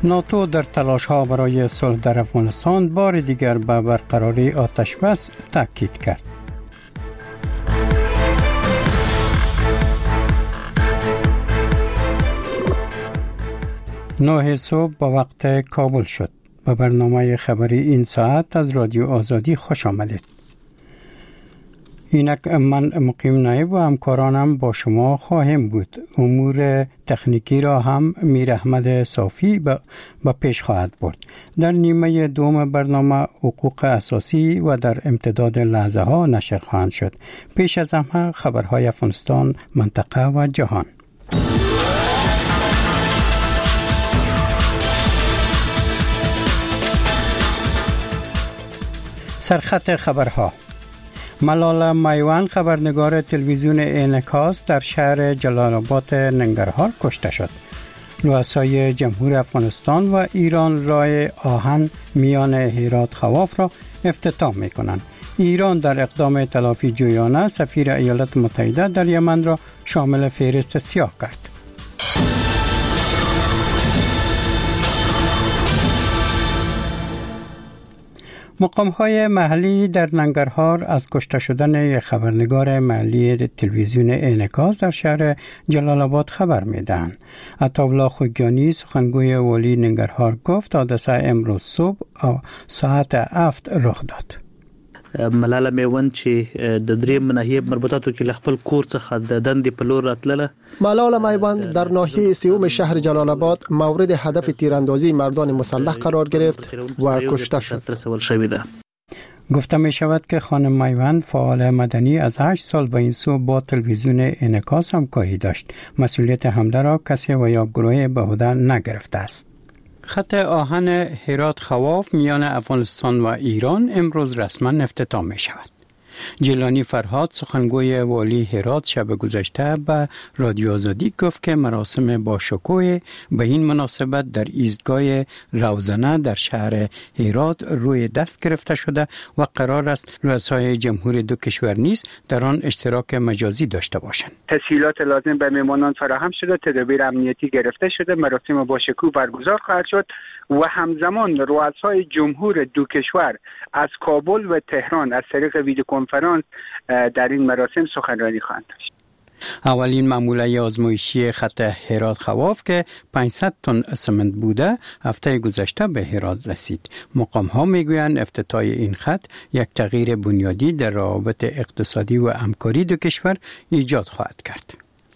ناتو در تلاش‌ها برای صلح در افغانستان بار دیگر به برقراری آتش‌بس تاکید کرد. نه صبح با وقت کابل شد. به برنامه خبری این ساعت از رادیو آزادی خوش آمدید. اینک من مقیم نایب و همکارانم با شما خواهیم بود. امور تکنیکی را هم میر احمد صافی با پیش خواهد برد. در نیمه دوم برنامه حقوق اساسی و در امتداد لحظه ها نشر خواهند شد. پیش از همه خبرهای افغانستان، منطقه و جهان. سرخط خبرها: ملاله میوان خبرنگار تلویزیون انعکاس در شهر جلال آباد ننگرهار کشته شد. رؤسای جمهور افغانستان و ایران راه آهن میان هرات خواف را افتتاح می‌کنند. ایران در اقدام تلافی جویانه سفیر ایالات متحده در یمن را شامل فهرست سیاه کرد. مقام‌های محلی در ننگرهار از کشته شدن یک خبرنگار محلی تلویزیون انعکاس در شهر جلال آباد خبر می‌دهند. عطاالله خوگیانی سخنگوی والی ننگرهار گفت حادثه امروز صبح ساعت 7 رخ داد. ملاله میوان چې د دریم ناحیه مربوطاتو کې خپل کور څخه د دندې په لور راتله. ملاله میوان در ناحیه سیوم شهر جلال آباد مورد هدف تیراندازی مردان مسلح قرار گرفت و کشته شد. گفته می شود که خانم میوان فعال مدنی از 8 سال به این سو با تلویزیون انعکاس همکاری داشت. مسئولیت حمله را کسی و یا گروه به عهده نگرفته است. خط آهن هرات خواف میان افغانستان و ایران امروز رسما افتتاح می شود. جیلانی فرهاد سخنگوی والی هرات شب گذشته به رادیو آزادی گفت که مراسم با شکوه به این مناسبت در ایستگاه روزنه در شهر هرات روی دست گرفته شده و قرار است رؤسای جمهور دو کشور نیز در آن اشتراک مجازی داشته باشند. تسهیلات لازم به مهمانان فراهم شده، تدابیر امنیتی گرفته شده، مراسم با شکوه برگزار خواهد شد و همزمان رؤسای جمهور دو کشور از کابل و تهران از طریق ویدیو کنفرانس در این مراسم سخنرانی خواهند داشت. اولین معموله آزمایشی خط هرات خواف که 500 تن اسمنت بوده هفته گذشته به هرات رسید. مقام ها میگویند افتتاح این خط یک تغییر بنیادی در روابط اقتصادی و همکاری دو کشور ایجاد خواهد کرد.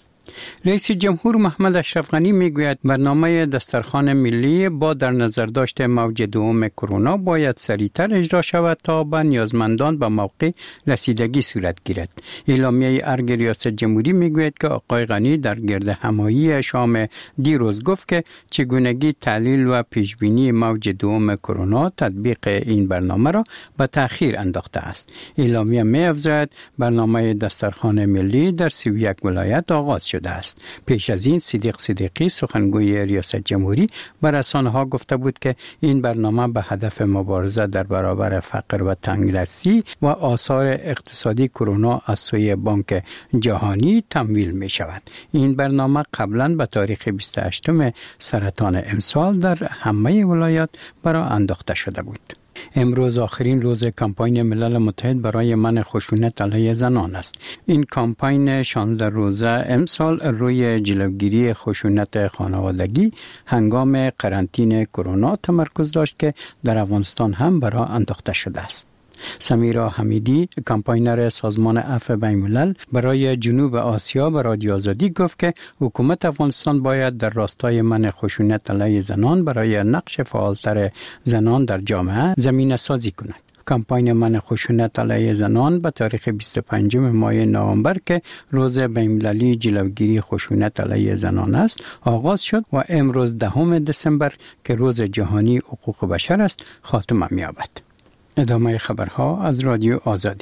رئیس جمهور محمد اشرف غنی میگوید برنامه دسترخوان ملی با در نظر داشت موج دوم کرونا باید سریعتر اجرا شود تا به نیازمندان به موقع رسیدگی صورت گیرد. اعلامیه ارگ ریاست جمهوری میگوید که آقای غنی در گرد همایی شام دیروز گفت که چگونگی تحلیل و پیشبینی موج دوم کرونا تطبیق این برنامه را به تأخیر انداخته است. اعلامیه می‌افزاید برنامه دسترخوان ملی در 31 ولایت آغاز شده است. پیش از این صدیقی سخنگوی ریاست جمهوری به رسانه‌ها گفته بود که این برنامه به هدف مبارزه در برابر فقر و تنگدستی و آثار اقتصادی کرونا از سوی بانک جهانی تمویل می شود. این برنامه قبلا به تاریخ 28 سرطان امسال در همه ولایات برای انداخته شده بود. امروز آخرین روز کمپاین ملل متحد برای منع خشونت علیه زنان است. این کمپاین 16 روزه امسال روی جلوگیری خشونت خانوادگی هنگام قرنطینه کرونا تمرکز داشت که در افغانستان هم برای انداخته شده است. سمیرا حمیدی کمپاینر سازمان عفو بین‌الملل برای جنوب آسیا به رادیو آزادی گفت که حکومت افغانستان باید در راستای منع خشونت علیه زنان برای نقش فعالتر زنان در جامعه زمینه سازی کند. کمپاین منع خشونت علیه زنان به تاریخ 25 ماه نوامبر که روز بین‌المللی جلوگیری خشونت علیه زنان است آغاز شد و امروز 10 دسامبر که روز جهانی حقوق بشر است خاتمه می‌یابد. ادامه خبرها از رادیو آزادی.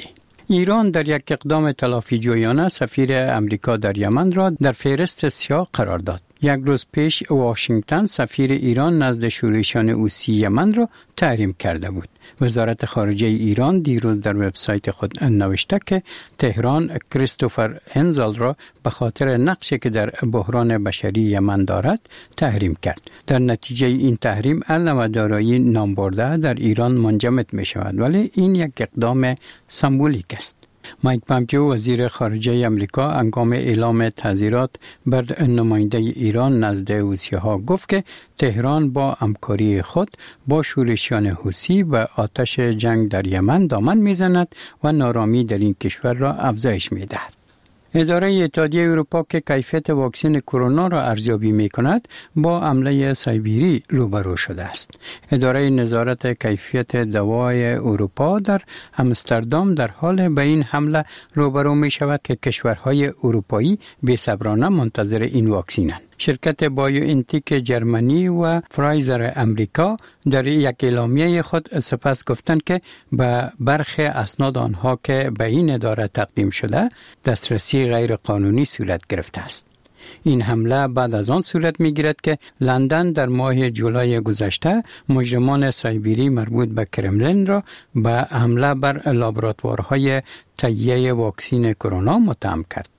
ایران در یک اقدام تلافی جویانه سفیر امریکا در یمن را در فهرست سیاه قرار داد. یک روز پیش واشنگتن سفیر ایران نزد شورشیان حوثی یمن را تحریم کرده بود. وزارت خارجه ایران دیروز در وبسایت خود نوشته که تهران کریستوفر هنزل را به خاطر نقشی که در بحران بشری یمن دارد تحریم کرد. در نتیجه این تحریم علم دارایی نامبرده در ایران منجمد می شود، ولی این یک اقدام سمبولیک است. مایک پامپیو وزیر خارجه امریکا هنگام اعلام تعزیرات بر نماینده ایران نزد حوثی‌ها گفت که تهران با همکاری خود با شورشیان حوثی و آتش جنگ در یمن دامن می‌زند و نارامی در این کشور را افزایش می‌دهد. اداره اتحادیه اروپا که کیفیت واکسن کرونا را ارزیابی می‌کند با حمله سایبری روبرو شده است. اداره نظارت کیفیت دوای اروپا در آمستردام در حال به این حمله روبرو می‌شود که کشورهای اروپایی بی‌صبرانه منتظر این واکسن‌اند. شرکت بایوانتیک جرمنی و فرایزر امریکا در یک اعلامیه خود سپس گفتند که به برخی اسناد آنها که به این اداره تقدیم شده دسترسی غیر قانونی صورت گرفته است. این حمله بعد از آن صورت می‌گیرد که لندن در ماه جولای گذشته مجرمان سایبری مربوط به کرملین را به حمله بر لابراتوارهای تهیه واکسن کرونا متهم کرد.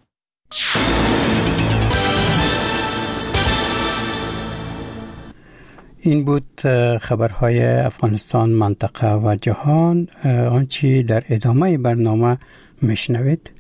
این بود خبرهای افغانستان، منطقه و جهان. آنچه در ادامه برنامه میشنوید.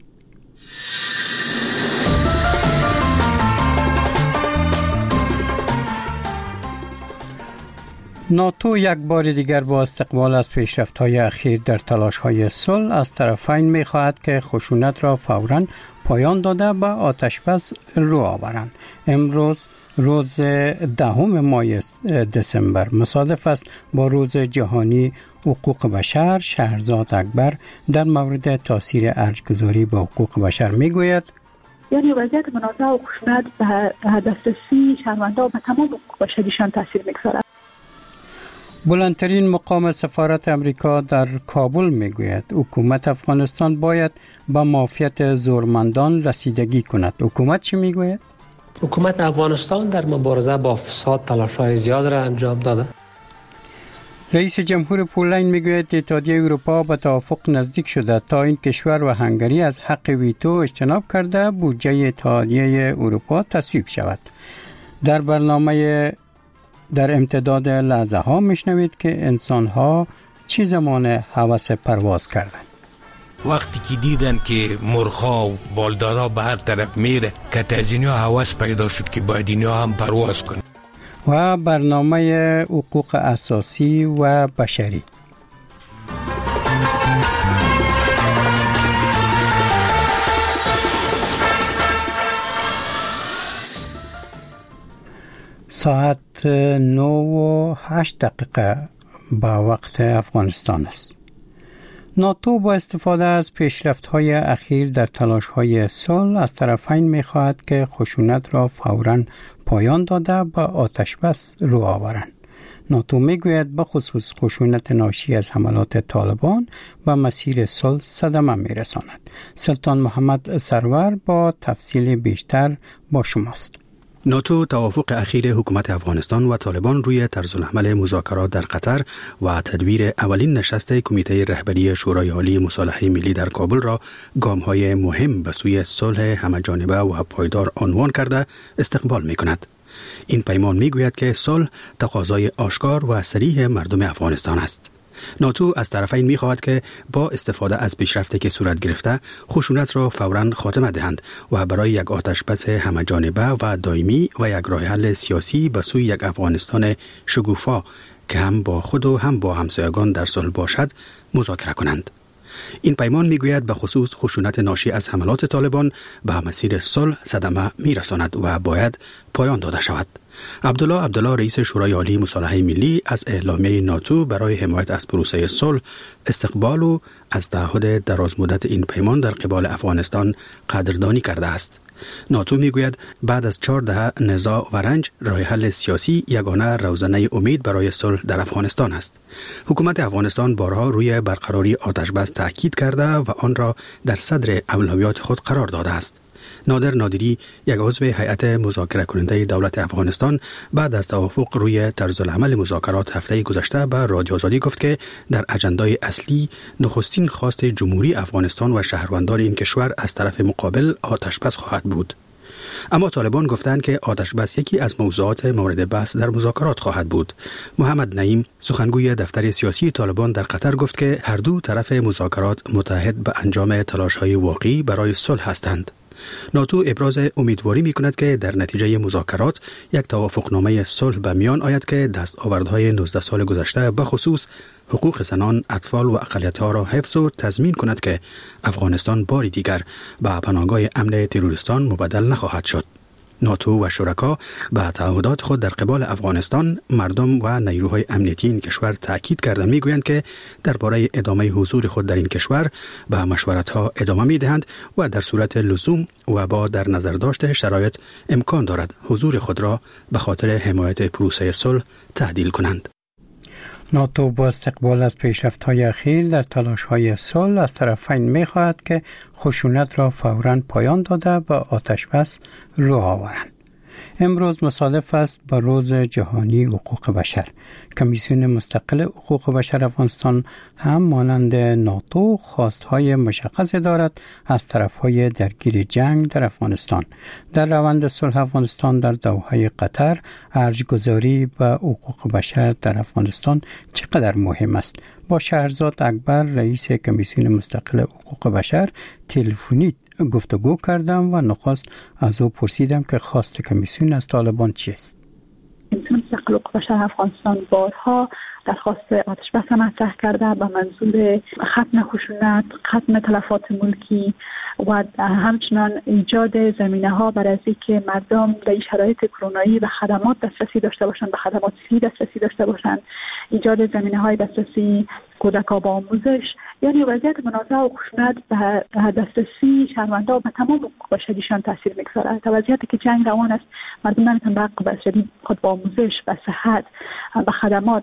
ناتو یک بار دیگر با استقبال از پیشرفت‌های اخیر در تلاش‌های صلح از طرفین می‌خواهد که خشونت را فوراً پایان داده به آتش‌بس رو آورند. امروز روز 10 ماه دسامبر مصادف است با روز جهانی حقوق بشر. شهرزاد اکبر در مورد تاثیر ارج‌گذاری به حقوق بشر میگوید: یعنی وضعیت منازعه و خشونت به دسترسی شهروندان و به تمام حقوق بشریشان تاثیر میگذارد. بلندترین مقام سفارت امریکا در کابل میگوید حکومت افغانستان باید به معافیت زورمندان رسیدگی کند. حکومت چی میگوید؟ حکومت افغانستان در مبارزه با فساد تلاش‌های زیاد را انجام داده. رئیس جمهور پولند میگوید اتحادیه اروپا به توافق نزدیک شده تا این کشور و هنگری از حق ویتو اجتناب کرده بودجه اتحادیه اروپا تصویب شود. در برنامه در امتداد لحظه ها میشنوید که انسان ها چی زمان هوس پرواز کردند. وقتی که دیدن که مرغ‌ها و بالدارا به هر طرف میره که از اینها هوس پیدا شد که باید اینها هم پرواز کنن. و برنامه حقوق اساسی و بشری. ساعت 9:08 به وقت افغانستان است. ناتو با استفاده از پیشرفت‌های اخیر در تلاش‌های صلح از طرفین می‌خواهد که خشونت را فوراً پایان داده به آتش‌بس رو آورند. ناتو میگوید به خصوص خشونت ناشی از حملات طالبان به مسیر صلح صدمه میرساند. سلطان محمد سرور با تفصیل بیشتر با شماست. ناتو توافق اخیر حکومت افغانستان و طالبان روی طرزالعمل مذاکرات در قطر و تدبیر اولین نشست کمیته رهبری شورای عالی مصالحه ملی در کابل را گام‌های مهم به سوی صلح همه‌جانبه و پایدار عنوان کرده استقبال می‌کند. این پیمان می‌گوید که صلح تقاضای آشکار و صریح مردم افغانستان است. ناتو از طرفین می‌خواهد که با استفاده از پیشرفتی که صورت گرفته خشونت را فوراً خاتمه دهند و برای یک آتش‌بس همه‌جانبه و دائمی و یک راه حل سیاسی به سوی یک افغانستان شکوفا که هم با خود و هم با همسایگان در صلح باشد مذاکره کنند. این پیمان میگوید به خصوص خشونت ناشی از حملات طالبان به مسیر صلح صدمه میرساند و باید پایان داده شود. عبدالله رئیس شورای عالی مصالحه ملی از اعلامیه ناتو برای حمایت از پروسه صلح استقبال و از تعهد درازمدت این پیمان در قبال افغانستان قدردانی کرده است. ناتو میگوید بعد از 4 دهه نزاع و رنج راه حل سیاسی یگانه روزنه امید برای صلح در افغانستان است. حکومت افغانستان بارها روی برقراری آتشبس تاکید کرده و آن را در صدر اولویات خود قرار داده است. نادر نادری، یک عضو هیئت مذاکره کننده دولت افغانستان، بعد از توافق روی طرز العمل مذاکرات هفته گذشته به رادیو آزادی گفت که در اجندای اصلی نخستین خواست جمهوری افغانستان و شهروندان این کشور از طرف مقابل آتشبس خواهد بود. اما طالبان گفتند که آتشبس یکی از موضوعات مورد بحث در مذاکرات خواهد بود. محمد نعیم، سخنگوی دفتر سیاسی طالبان در قطر، گفت که هر دو طرف مذاکرات متحد به انجام تلاش‌های واقعی برای صلح هستند. ناتو ابراز امیدواری می‌کند که در نتیجه مذاکرات یک توافقنامه صلح به میان آید که دستاوردهای 19 سال گذشته به خصوص حقوق زنان، اطفال و اقلیت‌ها را حفظ و تضمین کند که افغانستان باری دیگر به پناهگاه امن تروریستان مبدل نخواهد شد. ناتو و شرکا به تعهدات خود در قبال افغانستان، مردم و نیروهای امنیتی این کشور تاکید کرده میگویند که درباره ادامه حضور خود در این کشور به مشورت‌ها ادامه میدهند و در صورت لزوم و با در نظر داشت شرایط امکان دارد حضور خود را به خاطر حمایت پروسه صلح تعدیل کنند. ناتو با استقبال از پیشرفت‌های اخیر در تلاش‌های صلح از طرفین می‌خواهد که خشونت را فوراً پایان داده و آتشبس رو آورند. امروز مصادف است با روز جهانی حقوق بشر. کمیسیون مستقل حقوق بشر افغانستان هم مانند ناتو خواستهای مشخص دارد از طرفهای درگیر جنگ در افغانستان. در روند صلح افغانستان در دوحه قطر، ارجگذاری به حقوق بشر در افغانستان چقدر مهم است؟ با شهرزاد اکبر، رئیس کمیسیون مستقل حقوق بشر، تلفنی گفتگو کردم و نخست از او پرسیدم که خواست کمیسیون از طالبان چیست. کمیسیون مستقل حقوق بشر افغانستان بارها درخواست آتشبس مطرح کرده به منظور ختم خشونت، ختم تلفات ملکی و همچنان ایجاد زمینه‌ها برای اینکه مردم در شرایط کرونایی به خدمات دسترسی داشته باشند، به خدمات صحی دسترسی داشته باشند، ایجاد زمینه‌های دسترسی کودکان با آموزش، یعنی وضعیت منازعه و خشونت به دسترسی شهروندان به تمام حقوق بشریشان تاثیر می‌گذارد. تا وضعیتی که جنگ روان است، مردم نمی‌تونن به حقوق بشری خود با آموزش، به صحت، به خدمات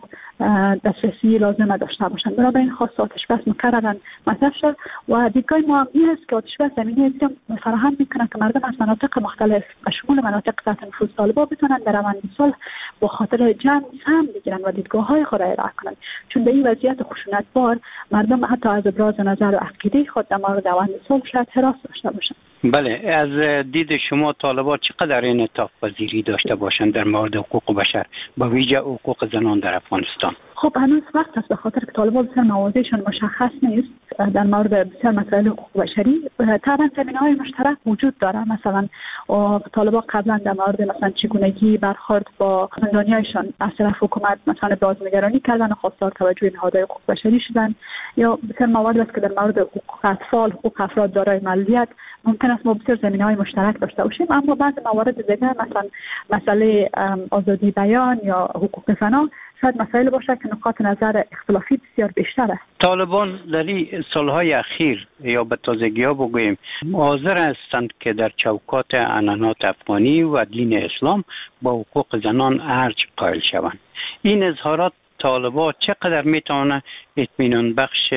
دسترسی لازم داشته باشند. بنابراین خواست آتشبس مکرراً مطرح شد و دیدگاه ما هم این است که آتشبس زمینه فراهم می‌کنه که مردم از مناطق مختلف به شمول مناطق تحت نفوذ طالبان بتونن در روند صلح با خاطر جنگ سهم بگیرن و دیدگاه‌های خود را ارائه کنند. چون در این وضعیت خشونت بار مردم حتی از ابراز نظر و عقیده خود در مورد روند صلح شاید هراس داشته باشند. بله، از دید شما طالبان چقدر انعطاف پذیری داشته باشند در مورد حقوق بشر، با ویژه حقوق زنان در افغانستان؟ خب هنوز وقت است، به خاطر که طالبان بسیار مواضعشان مشخص نیست در مورد بسیار مسائل حقوق بشری. طبعا زمینه‌های مشترک وجود داره. مثلا طالبان قبلا در مورد مثلا چگونگی برخورد با زندانیایشان از طرف حکومت مثلا بازنگرانی کردن و خواستار توجه نهادهای حقوق بشری شدن، یا بسیار موارد است که در مورد حقوق اطفال، حقوق افراد دارای معلولیت ممکن است ما بسیار زمینه‌های مشترک داشته باشیم، اما بعض موارد دیگر مثلا مسئله آزادی بیان یا حقوق زنان شاید مسائل باشه که نقاط نظر اختلافی بسیار بیشتر است. طالبان در این سالهای اخیر یا به تازگی‌ها بگوییم حاضر هستند که در چوکات عنعنات افغانی و دین اسلام با حقوق زنان ارج قائل شوند. این اظهارات طالبان چقدر میتونه اطمینان بخش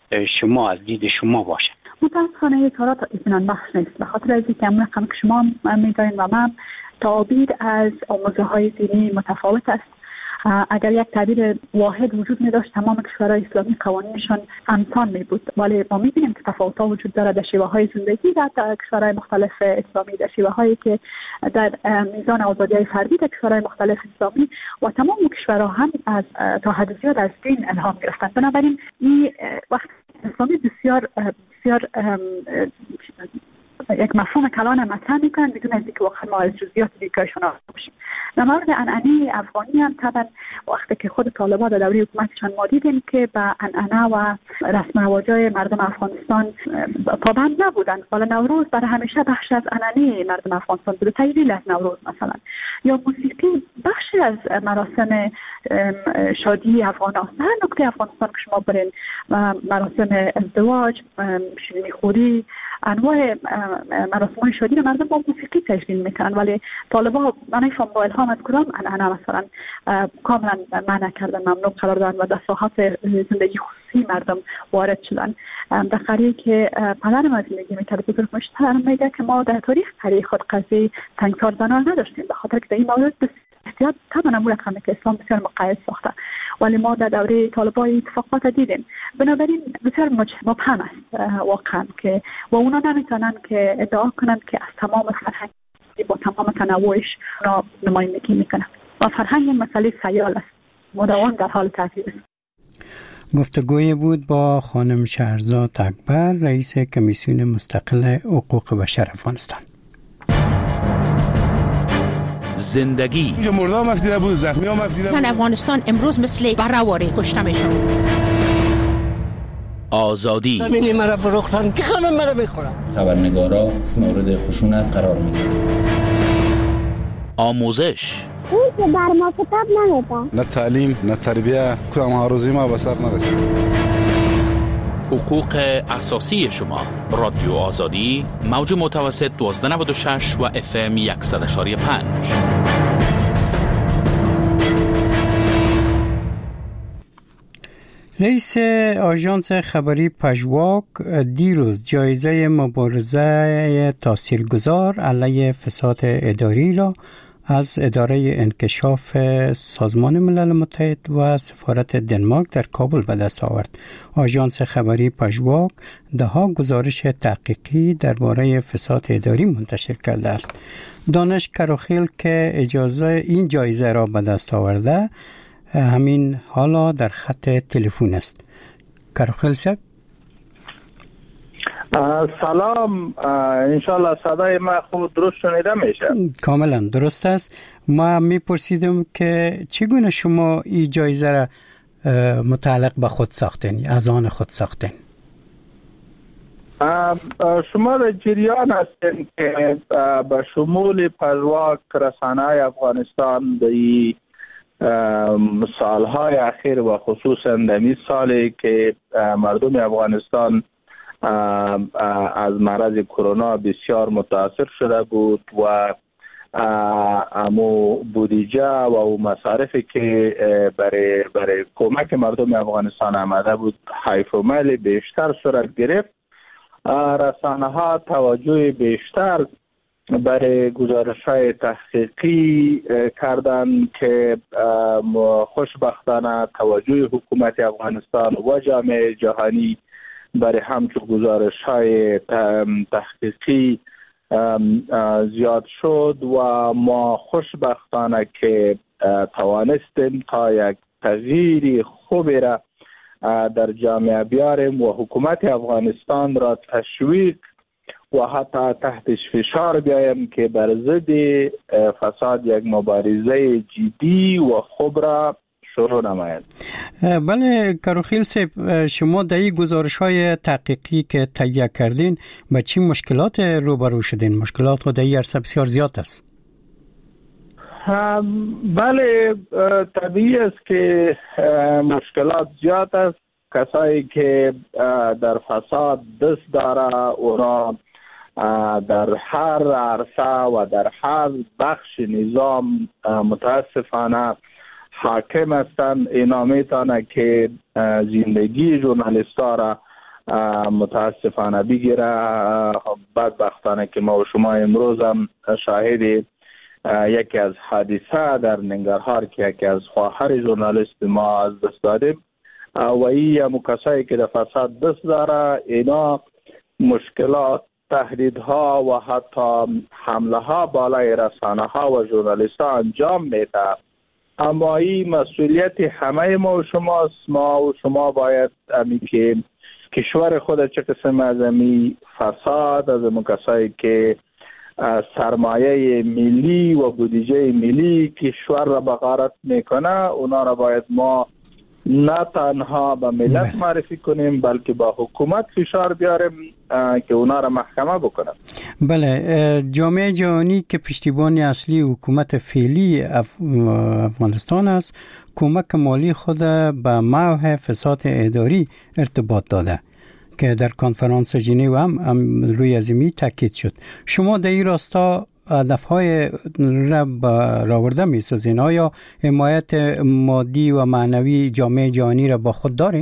شما از دید شما باشه؟ متاسفانه اظهارات اطمینان بخش نیست، به خاطر از اینکه همون رقم که شما میگوین و من تعبیر از آموزه‌های دینی متفاوت است. اگر یک تعبیر واحد وجود می داشت تمام کشورهای اسلامی قوانینشان همسان می بود، ولی ما می بینیم که تفاوت‌ها وجود دارد در شیوه های زندگی در کشورهای مختلف اسلامی، در شیوه هایی که در میزان آزادی‌های فردی در کشورهای مختلف اسلامی و تمام کشورها هم از تا حد زیاد از دین الهام گرفتند. بنابراین این وقت اسلامی بسیار یک مفهوم کلان مطرح میکنن بدون از اینکه واقعا ما از جزئیات دیگرشون آگاه باشیم. در مورد عنعنه افغانی هم طبعا وقتی که خود طالبان در دوره حکومتشان ما دیدیم که به عنعنه و رسم و رواج‌های مردم افغانستان پابند نبودند. حالا نوروز برای همیشه بخش از عنعنه مردم افغانستان بوده، تجلیل از نوروز مثلا، یا موسیقی بخشی از مراسم شادی افغان هاست. هر نقطه افغانستان که شما برین مراسم ازدواج، شیرینی خوری، انواع مراسم های شادی رو مردم با موسیقی تجلیل میکنن، ولی طالبان من نفهم با الهام از کدام انا مثلا کاملا منع کردن، ممنوع قرار دادن و در ساحات زندگی خصوصی مردم وارد شدن. در قریه که پدر ما زندگی میکرد بزرگ مشتر میگه که ما در تاریخ خود قضیه تنگسار زنان نداشتیم، به خاطر که در این مورد احتیاط طبعا امور رقمی که اسلام بسیار مقید ساخته، ولی ما در دوره طالبان اتفاقات دیدیم. بنابراین بسیار مبهم است واقعا که و اونا نمیتونن که ادعا کنن که از تمام فرهنگ با تمام تنوعش اونا نمایندگی میکنن و فرهنگ مسئله سیال است، مداوم در حال تغییر است. گفتگوی بود با خانم شهرزاد اکبر، رئیس کمیسیون مستقل حقوق بشر افغانستان. زندگی اینجا مردم مفتیده بود، زخمی ها مفتیده بود. زن افغانستان امروز مثل برهواری کشته میشن. آزادی همینی مرا فروختن که خانم مرا میخورم. خبرنگارا مورد خشونت قرار میگیرن. آموزش این که بر ما کتاب نمیده، نه تعلیم نه تربیه، کدام هاروزی ما به سر نرسید. حقوق اساسی شما. رادیو آزادی، موج متوسط 1296 و FM 100.5. رئیس آژانس خبری پژواک دیروز جایزه مبارزه تاثیرگذار علیه فساد اداری را از اداره انکشاف سازمان ملل متحد و سفارت دنمارک در کابل به دست آورد. آژانس خبری پژواک دهها گزارش تحقیقی درباره فساد اداری منتشر کرده است. دانش کراخیل که این جایزه را به دست آورده همین حالا در خط تلفن است. کراخیل صاحب سلام، انشالله صدای ما خوب درست شنیده میشه؟ کاملا درست است. ما میپرسیدم که چگونه شما این جایزه را متعلق به خود ساختین، از آن خود ساختین؟ شما در جریان هستین که به شمول پژواک رسانه‌های افغانستان در سالهای اخیر و خصوصا در این سالی که مردم افغانستان از مرض کرونا بسیار متاثر شده بود و امو بودجه و مصارفی که برای کمک مردم افغانستان آمده بود حیف و میل بیشتر صورت گرفت. رسانه ها توجه بیشتر برای گزارش‌های تحقیقی کردن که خوشبختانه توجه حکومت افغانستان و جامعه جهانی برای همچون گزارش‌های تحقیقی زیاد شد و ما خوشبختانه که توانستیم تا یک تغییر خوبی را در جامعه بیاریم و حکومت افغانستان را تشویق و حتی تحتش فشار بیایم که بر ضد فساد یک مبارزه جدی و خوب را شروع نماید. بله کراخیل صاحب، شما در این گزارش‌های تحقیقی که تهیه کردین با چی مشکلات روبرو شدین؟ مشکلات خود در این عرصه بسیار زیاد است. بله طبیعی است که مشکلات زیاد است. کسایی که در فساد دست داره اونا در هر عرصه و در هر بخش نظام متاسفانه حاکم هستند. اینا میتونه که زندگی ژورنالیست‌ها را متاسفانه بگیره. بدبختانه که ما و شما امروز هم شاهد یکی از حادثه در ننگرهار که یکی از خواهر ژورنالیست ما از دست دادیم و این کسایی که در فساد دست داره اینا مشکلات، تهدیدها و حتی حمله ها بالای رسانه ها و ژورنالیست ها انجام میده. اما این مسئولیت همه ما و شماست. ما و شما باید امی که کشور خود چه قسم از امی فساد، از امی کسایی که سرمایه ملی و بودجه ملی کشور را بغارت میکنه اونا را باید ما نه تنها به ملت معرفی کنیم بلکه با حکومت فشار بیاریم که اونا را محکمه بکنه. بله، جامعه جهانی که پشتیبان اصلی حکومت فعلی افغانستان است، کمک مالی خود به محو فساد اداری ارتباط داده که در کنفرانس ژنو هم روی ازمی تاکید شد. شما در این راستا هدفهای را برآورده می‌سازین؟ آیا حمایت مادی و معنوی جامعه جهانی را با خود دارین؟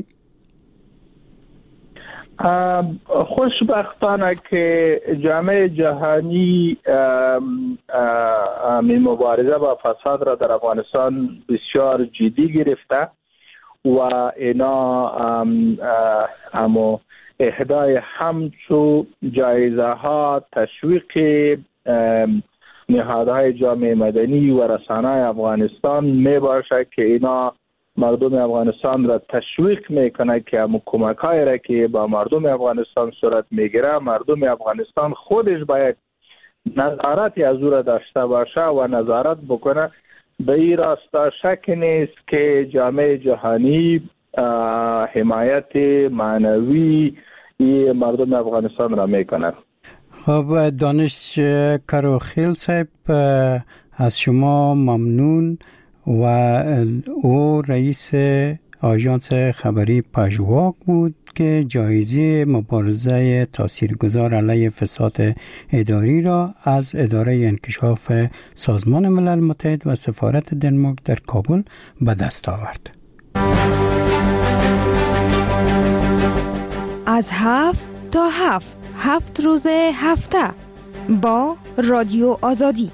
خوشبختانه که جامعه جهانی مبارزه با فساد را در افغانستان بسیار جدی گرفته و اینا اما اهدای همچو جایزه ها، تشویق نهادهای جامعه مدنی و رسانه‌های افغانستان می باشه که اینا مردم افغانستان را تشویق میکنه که همون کمک‌های را که با مردم افغانستان صورت میگیره، مردم افغانستان خودش باید نظارتی از او را داشته باشه و نظارت بکنه. به این راستا شک نیست که جامعه جهانی حمایت معنوی مردم افغانستان را میکنه. خب دانش کروخیل صاحب، از شما ممنون. و او رئیس آژانس خبری پژواک بود که جایزه مبارزه تاثیرگذار علیه فساد اداری را از اداره انکشاف سازمان ملل متحد و سفارت دنمارک در کابل به دست آورد. از 7 تا 7 روز هفته با رادیو آزادی.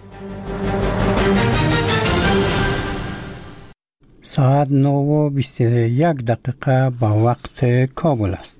ساعت 9:21 با وقت کابل است.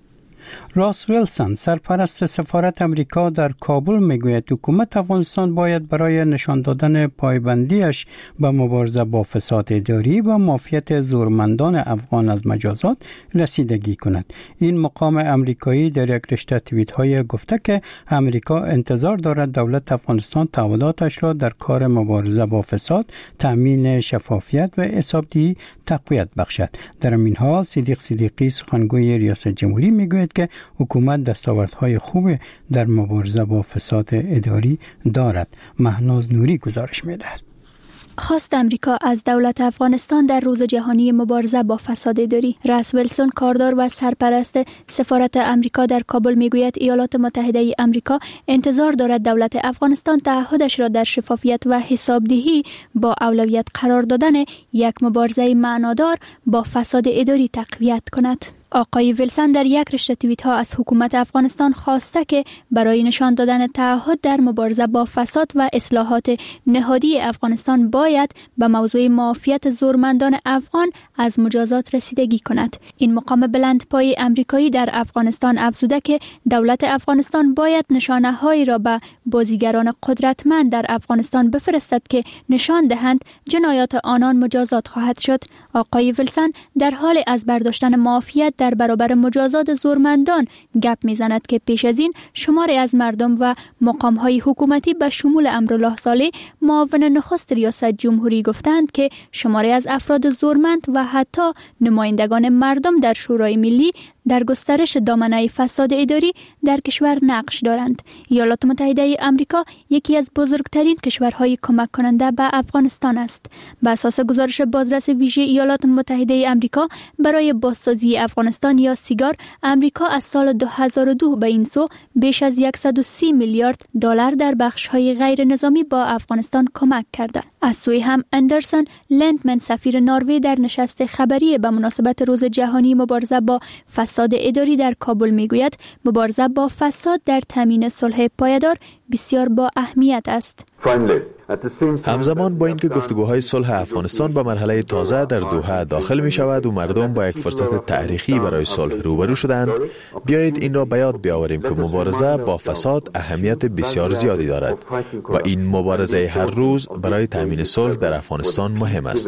راس ویلسون، سرپرست سفارت امریکا در کابل، میگوید حکومت افغانستان باید برای نشان دادن پایبندیش به مبارزه با فساد اداری و مافیت زورمندان افغان از مجازات رسیدگی کند. این مقام امریکایی در یک رشته توییت‌های گفته که امریکا انتظار دارد دولت افغانستان تعهداتش را در کار مبارزه با فساد، تامین شفافیت و حسابدهی تقویت بخشد. در این حال صدیق صدیقی، سخنگوی ریاست جمهوری، میگوید که حکومت دستاوردهای خوب در مبارزه با فساد اداری دارد. مهناز نوری گزارش می‌دهد. خواست امریکا از دولت افغانستان در روز جهانی مبارزه با فساد اداری. راس ویلسون، کاردار و سرپرست سفارت امریکا در کابل، میگوید ایالات متحده امریکا انتظار دارد دولت افغانستان تعهدش را در شفافیت و حسابدهی با اولویت قرار دادن یک مبارزه معنادار با فساد اداری تقویت کند. آقای ویلسون در یک رشته توییت ها از حکومت افغانستان خواسته که برای نشان دادن تعهد در مبارزه با فساد و اصلاحات نهادی افغانستان باید به موضوع معافیت زورمندان افغان از مجازات رسیدگی کند. این مقام بلندپای امریکایی در افغانستان افزوده که دولت افغانستان باید نشانه هایی را به بازیگران قدرتمند در افغانستان بفرستد که نشان دهند جنایات آنان مجازات خواهد شد. آقای ویلسون در حال از برداشتن معافیت در برابر مجازات زورمندان گپ میزند که پیش از این شماری از مردم و مقام‌های حکومتی به شمول امرالله صالح، معاون نخست ریاست جمهوری، گفتند که شماری از افراد زورمند و حتی نمایندگان مردم در شورای ملی در گسترش دامنه فساد اداری در کشور نقش دارند. ایالات متحده آمریکا یکی از بزرگترین کشورهای کمک کننده به افغانستان است. بر اساس گزارش بازرس ویژه ایالات متحده آمریکا برای بازسازی افغانستان یا سیگار، آمریکا از سال 2002 به این سو بیش از 130 میلیارد دلار در بخش‌های غیر نظامی با افغانستان کمک کرده. از سوی هم اندرسون لندمن، سفیر نروژ در نشست خبری به مناسبت روز جهانی مبارزه با فساد اداری در کابل میگوید مبارزه با فساد در تامین صلح پایدار بسیار با اهمیت است. همزمان با اینکه گفتگوهای صلح افغانستان به مرحله تازه در دوحه داخل می شود و مردم با یک فرصت تاریخی برای صلح روبرو شدند، بیایید این را به یاد بیاوریم که مبارزه با فساد اهمیت بسیار زیادی دارد و این مبارزه هر روز برای تامین صلح در افغانستان مهم است.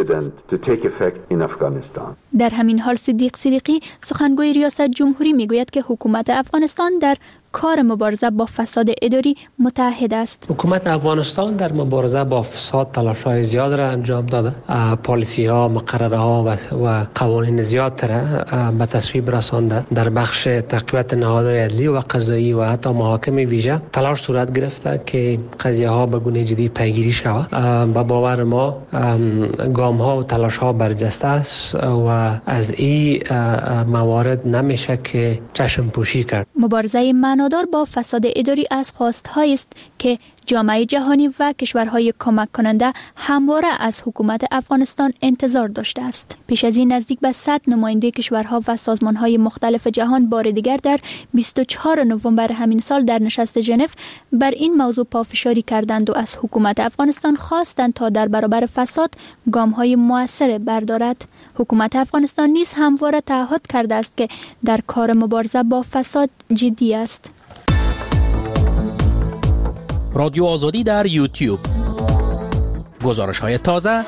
در همین حال صدیق صدیقی، سخنگوی ریاست جمهوری، میگوید که حکومت افغانستان در کار مبارزه با فساد اداری متحد است. حکومت افغانستان در مبارزه با فساد تلاش‌های زیاد را انجام داده. پالیسی‌ها، مقرره‌ها و قوانین زیاد را به تصویب رسانده. در بخش تقویت نهادهای عدلی و قضایی و حتی محاکم ویژه تلاش صورت گرفته که قضیه‌ها به گونه جدی پیگیری شود. به باور ما گام‌ها و تلاش‌ها برجسته است و از این موارد نمیشه که چشم پوشی کرد. مبارزه معنادار با فساد اداری از خواست‌هایی است که جامعه جهانی و کشورهای کمک کننده همواره از حکومت افغانستان انتظار داشته است. پیش از این نزدیک به 100 نماینده کشورها و سازمانهای مختلف جهان بار دیگر در 24 نوامبر همین سال در نشست ژنو بر این موضوع پافشاری کردند و از حکومت افغانستان خواستند تا در برابر فساد گام‌های مؤثر بردارد. حکومت افغانستان نیز همواره تعهد کرده است که در کار مبارزه با فساد جدی است. رادیو آزادی در یوتیوب. گزارش‌های تازه.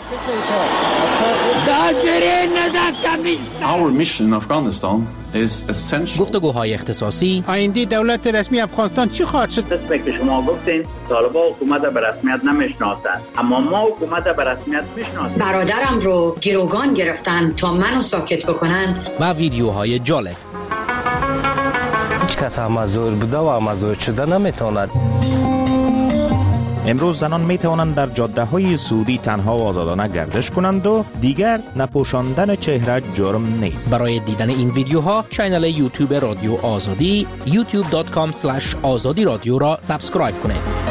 گفتگوهای اختصاصی. آینده دولت رسمی افغانستان چی خواهد شد؟ قسمی که شما گفتین طالبان حکومت به رسمیت نمیشناسند، اما ما حکومت به رسمیت میشناسیم. برادرم رو گروگان گرفتن تا منو ساکت بکنن. و ویدیوهای جالب. هیچ کس مزور بوده و مزور شده نمیتواند. امروز زنان می توانند در جاده‌های سعودی تنها و آزادانه گردش کنند و دیگر نپوشاندن چهره جرم نیست. برای دیدن این ویدیوها کانال یوتیوب رادیو آزادی youtube.com/azadi رادیو را سابسکرایب کنید.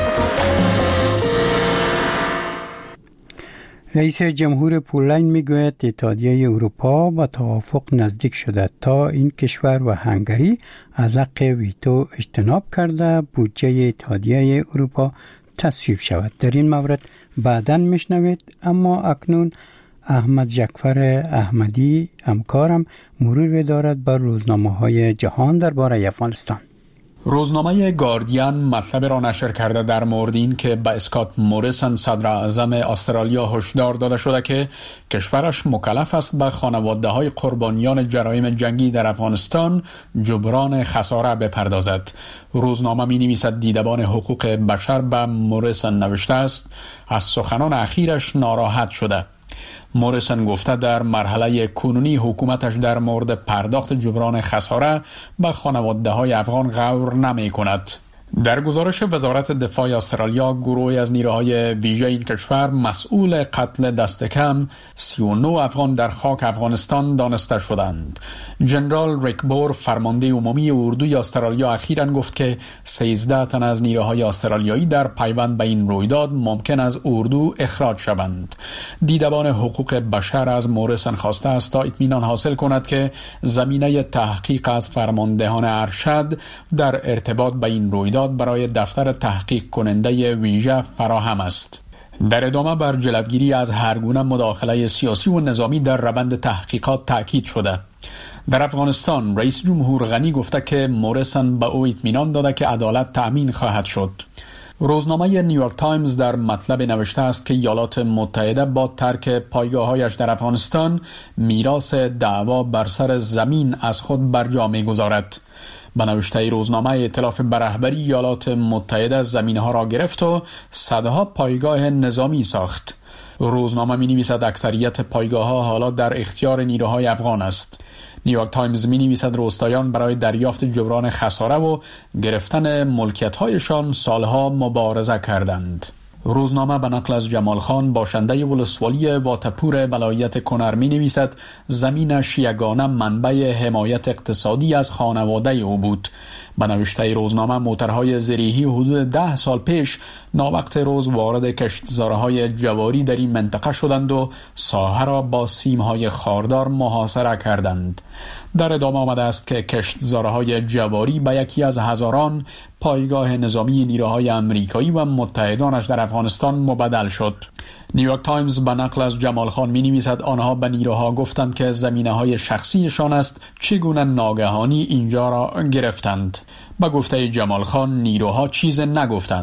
رئیس جمهور پولند میگوید اتحادیه اروپا با توافق نزدیک شده تا این کشور و هنگری از حق ویتو اجتناب کرده بودجه اتحادیه اروپا تصویب شود. در این مورد بعداً میشنوید، اما اکنون احمد جعفر احمدی همکارم مرور دارد بر روزنامه‌های جهان درباره افغانستان. روزنامه گاردین مطلب را نشر کرده در مورد این که به اسکات موریسن صدر اعظم استرالیا هشدار داده شده که کشورش مکلف است به خانواده‌های قربانیان جرایم جنگی در افغانستان جبران خساره بپردازد. روزنامه می‌نویسد دیدبان حقوق بشر به موریسن نوشته است از سخنان اخیرش ناراحت شده. موریسن گفته در مرحله کنونی حکومتش در مورد پرداخت جبران خساره به خانواده‌های افغان غور نمی کند. در گزارش وزارت دفاع استرالیا، گروهی از نیروهای ویژه این کشور مسئول قتل دست کم 39 افغان در خاک افغانستان دانسته شدند. جنرال ریک بور، فرمانده عمومی اردوی استرالیا، اخیراً گفت که 13 تن از نیروهای استرالیایی در پیوند به این رویداد ممکن از اردو اخراج شوند. دیدبان حقوق بشر از موریسن خواسته است تا اطمینان حاصل کند که زمینه تحقیق از فرماندهان ارشد در ارتباط به این رویداد برای دفتر تحقیق کننده ویژه فراهم است. در ادامه بر جلوگیری از هر گونه مداخله سیاسی و نظامی در روند تحقیقات تاکید شده. در افغانستان رئیس جمهور غنی گفته که موریسن به او اطمینان داده که عدالت تأمین خواهد شد. روزنامه نیویورک تایمز در مطلب نوشته است که ایالات متحده با ترک پایگاه‌هایش در افغانستان میراث دعوا بر سر زمین از خود بر جا می‌گذارد. به نوشته روزنامه، ائتلاف بر رهبری ایالات متحده زمین‌ها را گرفت و صدها پایگاه نظامی ساخت. روزنامه می‌نویسد اکثریت پایگاه‌ها حالا در اختیار نیروهای افغان است. نیویورک تایمز می‌نویسد روستاییان برای دریافت جبران خساره و گرفتن ملکیت‌هایشان سالها مبارزه کردند. روزنامه به نقل از جمال خان، باشنده ولسوالی واتپور ولایت کنر، می‌نویسد زمینش یگانه منبع حمایت اقتصادی از خانواده او بود. به نوشته روزنامه، موترهای زرهی حدود 10 سال پیش ناوقت روز وارد کشتزارهای جواری در این منطقه شدند و ساحه را با سیم‌های خاردار محاصره کردند. در ادامه آمده است که کشتزارهای جواری به یکی از هزاران پایگاه نظامی نیروهای امریکایی و متحدانش در افغانستان مبدل شد. نیویورک تایمز به نقل از جمال خان می‌نویسد آنها به نیروها گفتند که زمینه‌های شخصیشان است چگونه ناگهانی اینجا را گرفتند. با گفته جمال خان نیروها چیز نگفتند.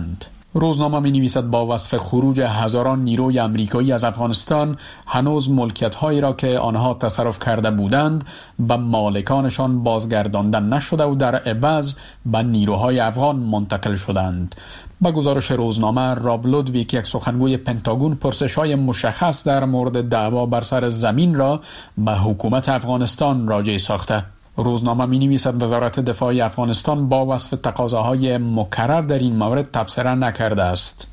روزنامه می نویسد با وصف خروج هزاران نیروی آمریکایی از افغانستان هنوز ملکیت‌هایی را که آنها تصرف کرده بودند به مالکانشان بازگردانده نشده و در عوض به نیروهای افغان منتقل شدند. با گزارش روزنامه، راب لودویک، یک سخنگوی پنتاگون، پرسش‌های مشخص در مورد دعوا بر سر زمین را به حکومت افغانستان راجع ساخته. روزنامه می نویسد وزارت دفاع افغانستان با وصف تقاضاهای مکرر در این مورد تبصره نکرده است.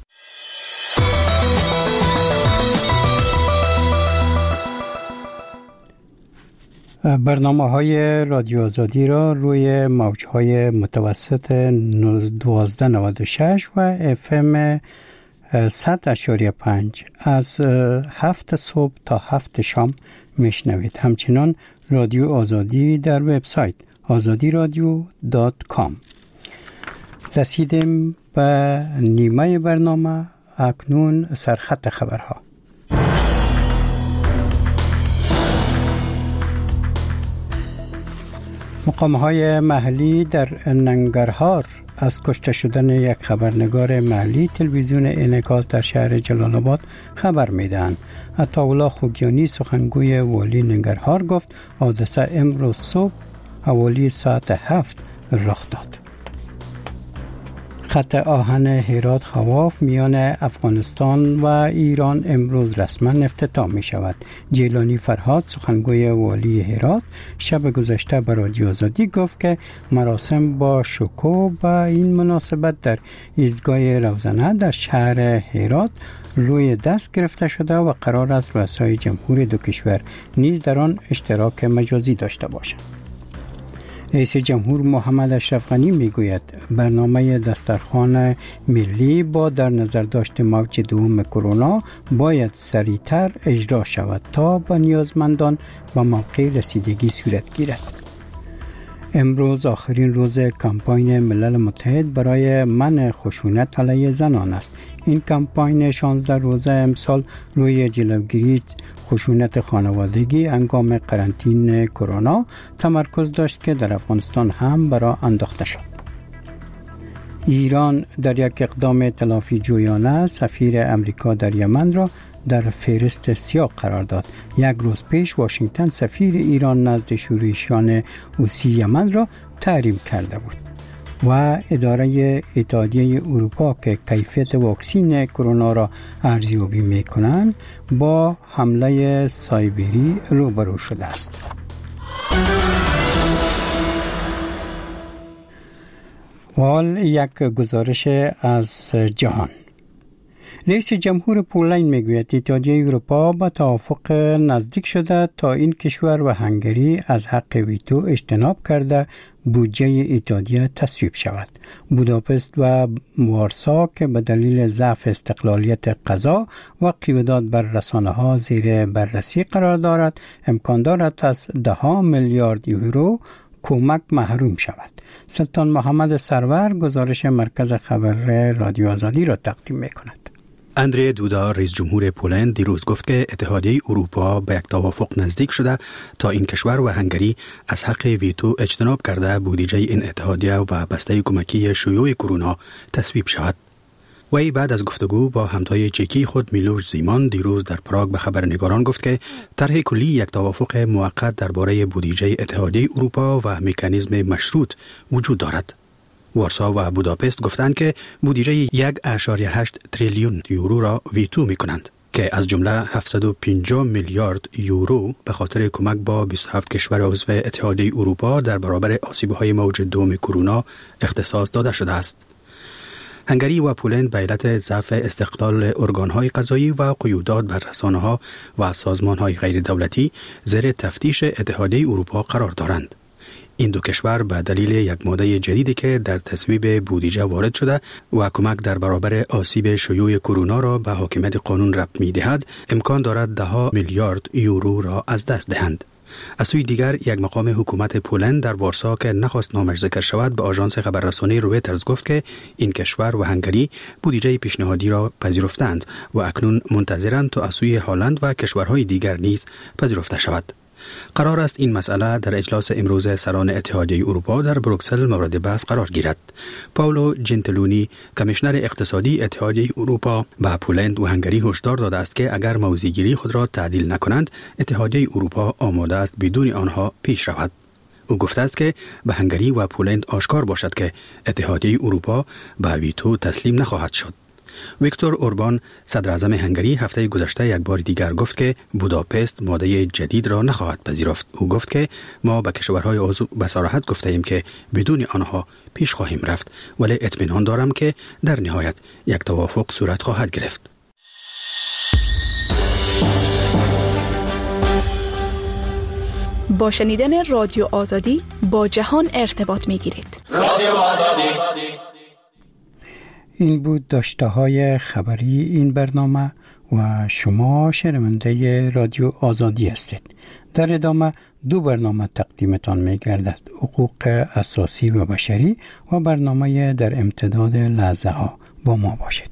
برنامه‌های رادیو آزادی را روی موج‌های متوسط 1296 و FM 100.5 از 7 صبح تا 7 شام میشنوید. همچنان رادیو آزادی در وبسایت azadiradio.com. رسیدیم به نیمه برنامه. اکنون سرخط خبرها. مقام‌های محلی در ننگرهار از کشته شدن یک خبرنگار محلی تلویزیون انعکاس در شهر جلال آباد خبر میدهند. عطاالله خوگیانی، سخنگوی والی ننگرهار، گفت حادثه امروز صبح حوالی ساعت 7 رخ داد. خط آهن هرات خواف میان افغانستان و ایران امروز رسما افتتاح می شود. جیلانی فرهاد، سخنگوی والی هرات، شب گذشته به رادیو آزادی گفت که مراسم با شکوه به این مناسبت در ایستگاه روزنه در شهر هرات روی دست گرفته شده و قرار است رؤسای جمهور دو کشور نیز در آن اشتراک مجازی داشته باشند. رئیس جمهور محمد اشرف غنی میگوید برنامه دسترخوان ملی با در نظر داشت موج دوم کرونا باید سریعتر اجرا شود تا به نیازمندان و موقع رسیدگی صورت گیرد. امروز آخرین روز کمپاین ملل متحد برای منع خشونت علیه زنان است. این کمپاین 16 روزه امسال روی جلوگیری خشونت خانوادگی هنگام قرنطینه کرونا تمرکز داشت که در افغانستان هم برای انداخته شد. ایران در یک اقدام تلافی جویانه سفیر امریکا در یمن را در فهرست سیاه قرار داد. یک روز پیش واشنگتن سفیر ایران نزد شورشیان حوثی یمن را تحریم کرده بود و اداره اتحادیه اروپا که کیفیت واکسین کرونا را ارزیابی می‌کنند با حمله سایبری روبرو شده است. حال یک گزارش از جهان. رئیس جمهور پولند میگوید اتحادیه اروپا با توافق نزدیک شده تا این کشور و هنگری از حق ویتو اجتناب کرده بودجه اتحادیه تصویب شود. بوداپست و وارسا که به دلیل ضعف استقلالیت قضا و قیودات بر رسانه‌ها زیر بررسی قرار دارد، امکان دارد از 10 میلیارد یورو کمک محروم شود. سلطان محمد سرور گزارش مرکز خبر رادیو آزادی را تقدیم می‌کند. اندری دودا، رئیس جمهور پولند، دیروز گفت که اتحادیه اروپا به یک توافق نزدیک شده تا این کشور و هنگری از حق ویتو اجتناب کرده بودجه این اتحادیه و بسته کمکی شیوع کرونا تصویب شود. وی بعد از گفتگو با همتای چکی خود میلوش زیمان دیروز در پراگ به خبرنگاران گفت که طرح کلی یک توافق موقت درباره بودجه اتحادیه اروپا و مکانیزم مشروط وجود دارد. وارسا و بوداپست گفتند که بودجه 1.8 تریلیون یورو را ویتو می کنند که از جمله 750 میلیارد یورو به خاطر کمک با 27 کشور عضو اتحادیه اروپا در برابر آسیب‌های موج دوم کرونا اختصاص داده شده است. هنگری و پولند به علت ضعف استقلال ارگان‌های قضایی و قیودات بر رسانه‌ها و سازمان‌های غیر دولتی زیر تفتیش اتحادیه اروپا قرار دارند. این دو کشور به دلیل یک ماده جدیدی که در تصویب بودجه وارد شده و کمک در برابر آسیب شیوع کرونا را به حاکمیت قانون ربط می‌دهد، امکان دارد 10 میلیارد یورو را از دست دهند. از سوی دیگر یک مقام حکومت پولند در وارسا که نخواست نامش ذکر شود به آژانس خبررسانی رویترز گفت که این کشور و هنگری بودجه پیشنهادی را پذیرفتند و اکنون منتظرند تا از سوی هلند و کشورهای دیگر نیز پذیرفته شود. قرار است این مسئله در اجلاس امروز سران اتحادیه اروپا در بروکسل مورد بحث قرار گیرد. پاولو جنتلونی کمیشنر اقتصادی اتحادیه اروپا به پولند و هنگری هشدار داده است که اگر موضع‌گیری خود را تعدیل نکنند اتحادیه اروپا آماده است بدون آنها پیش رود. او گفته است که به هنگری و پولند آشکار باشد که اتحادیه اروپا به ویتو تسلیم نخواهد شد. ویکتور اوربان صدر اعظم هنگری هفته گذشته یک بار دیگر گفت که بوداپست ماده جدید را نخواهد پذیرفت. او گفت که ما به کشورهای عضو به صراحت گفته ایم که بدون آنها پیش خواهیم رفت، ولی اطمینان دارم که در نهایت یک توافق صورت خواهد گرفت. با شنیدن رادیو آزادی با جهان ارتباط می‌گیرید. رادیو آزادی. این بود داشته‌های خبری این برنامه و شما شنونده رادیو آزادی هستید. در ادامه دو برنامه تقدیمتان می‌گردد: حقوق اساسی و بشری و برنامه در امتداد لحظه ها. با ما باشید.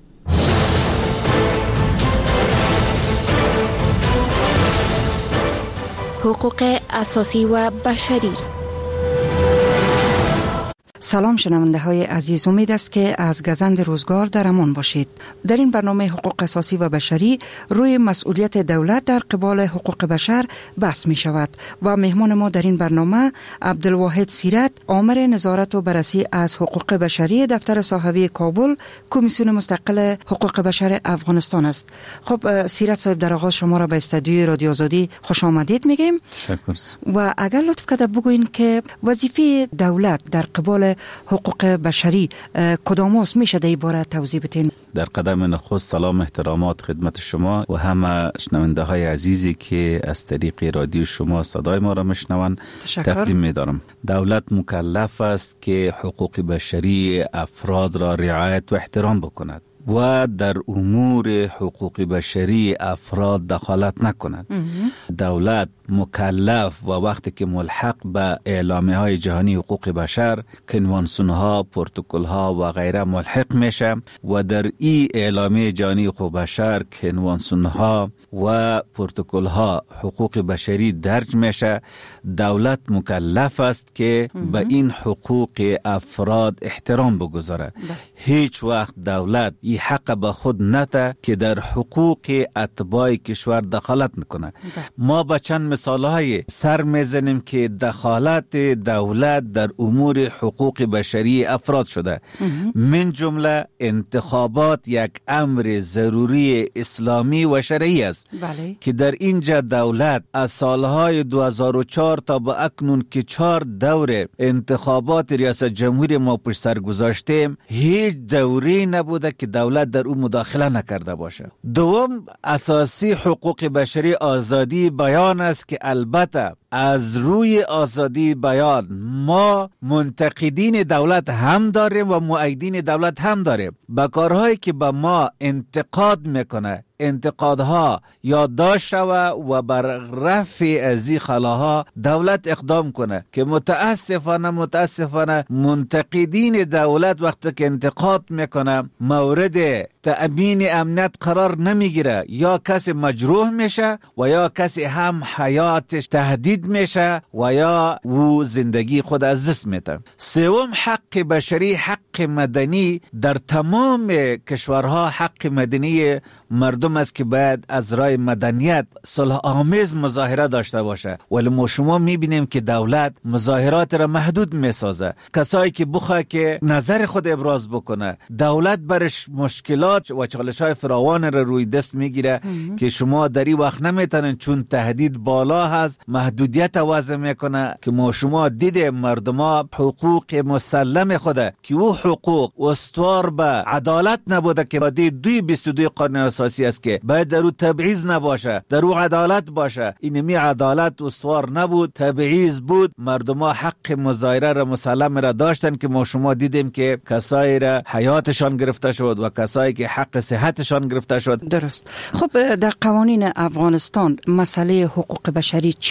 حقوق اساسی و بشری. سلام شنونده های عزیز، امید است که از گزند روزگار در امان باشید. در این برنامه حقوق اساسی و بشری روی مسئولیت دولت در قبال حقوق بشر بحث می شود و مهمان ما در این برنامه عبدالواحد سیرت، آمر نظارت و بررسی از حقوق بشری دفتر صحوی کابل، کمیسیون مستقل حقوق بشر افغانستان است. خب سیرت صاحب، در آغاز شما را به استودیوی رادیو آزادی خوش آمدید میگیم. تشکر. و اگر لطف کرده بگوین که وظیفه دولت در قبال حقوق بشری کدام است؟ میشه در این باره توضیح بدین؟ در قدم نخست سلام احترامات خدمت شما و همه شنونده های عزیزی که از طریق رادیو شما صدای ما را میشنوند تقدیم می‌دارم. دولت مکلف است که حقوق بشری افراد را رعایت و احترام بکند و در امور حقوق بشری افراد دخالت نکند. دولت مکلف و وقتی که ملحق به اعلامیه های جهانی حقوق بشر، کنوانسیون ها، پروتکل ها و غیره ملحق میشه و در این اعلامیه جهانی حقوق بشر، کنوانسیون ها و پروتکل ها حقوق بشری درج میشه، دولت مکلف است که به این حقوق افراد احترام بگذاره. هیچ وقت دولت این حق به خود نده که در حقوق اتباع کشور دخالت نکنه. ما با چند مثالهای سر میزنیم که دخالت دولت در امور حقوق بشری افراد شده. من جمله انتخابات یک امر ضروری اسلامی و شرعی است که در اینجا دولت از سالهای 2004 تا به اکنون که 4 دور انتخابات ریاست جمهوری ما پشت سر گذاشتیم، هیچ دوری نبوده که دولت در اون مداخله نکرده باشه. دوم، اساسی حقوق بشری آزادی بیان است که البته از روی آزادی بیان ما منتقدین دولت هم داریم و مؤیدین دولت هم داریم. با کارهایی که به ما انتقاد میکنه، انتقادها یادداشت شوه و بر رفع از این خلاها دولت اقدام کنه که متاسفانه منتقدین دولت وقتی که انتقاد میکنه مورد تأمین امنیت قرار نمیگیره، یا کسی مجروح میشه و یا کسی هم حیاتش تهدید میشه و یا او زندگی خود از دست میده. سوم، حق بشری، حق مدنی در تمام کشورها حق مدنی مردم است که باید از راه مدنیت صلح آمیز مظاهره داشته باشه، ولی ما شما میبینیم که دولت مظاهرات را محدود میسازه. کسایی که بخواه که نظر خود ابراز بکنه، دولت برش مشکلات و چالش‌های فراوان را روی دست میگیره که شما در این وقت نمیتونن، چون تهدید بالا هست، محدودیت وضع میکنه که ما شما دیده مردم حقوق مسلم خوده که او حقوق استوار به عدالت نبوده که با 22 قانون اساسی است که باید در او تبعیض نباشه، در او عدالت باشه. اینمی عدالت استوار نبود، تبعیض بود. مردم حق مظاهره را مسلم را داشتن که ما شما دیدیم که کسایی را حیاتشان گرفته شد و کسایی که حق صحتشان گرفته شد. درست. خب در قوانین افغانستان مسئله حقوق بشری چگونه آمده